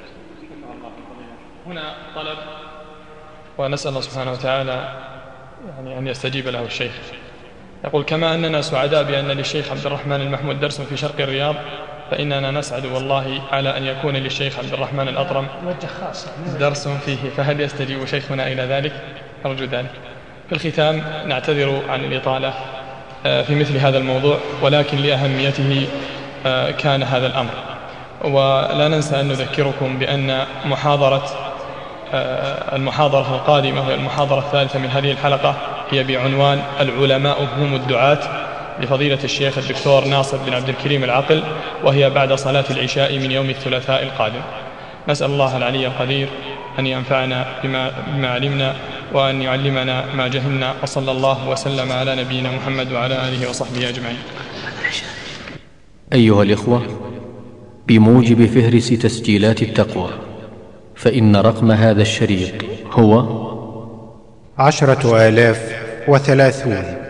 Speaker 4: هنا طلب، ونسأل الله سبحانه وتعالى أن يستجيب له الشيخ. يقول: كما أننا سعداء بأن للشيخ عبد الرحمن المحمود درس في شرق الرياض، فإننا نسعد والله على أن يكون للشيخ عبد الرحمن الأطرم درس فيه، فهل يستجيب شيخنا إلى ذلك؟ أرجو ذلك. في الختام نعتذر عن الإطالة في مثل هذا الموضوع، ولكن لأهميته كان هذا الأمر. ولا ننسى أن نذكركم بأن المحاضرة القادمة وهي المحاضرة الثالثة من هذه الحلقة هي بعنوان العلماء هم الدعاة، لفضيلة الشيخ الدكتور ناصر بن عبد الكريم العقل، وهي بعد صلاة العشاء من يوم الثلاثاء القادم. نسأل الله العلي القدير أن ينفعنا بما علمنا وأن يعلمنا ما جهلنا، وصلى الله وسلم على نبينا محمد وعلى آله وصحبه أجمعين.
Speaker 1: أيها الإخوة، بموجب فهرس تسجيلات التقوى، فإن رقم هذا الشريط هو
Speaker 2: 10,030.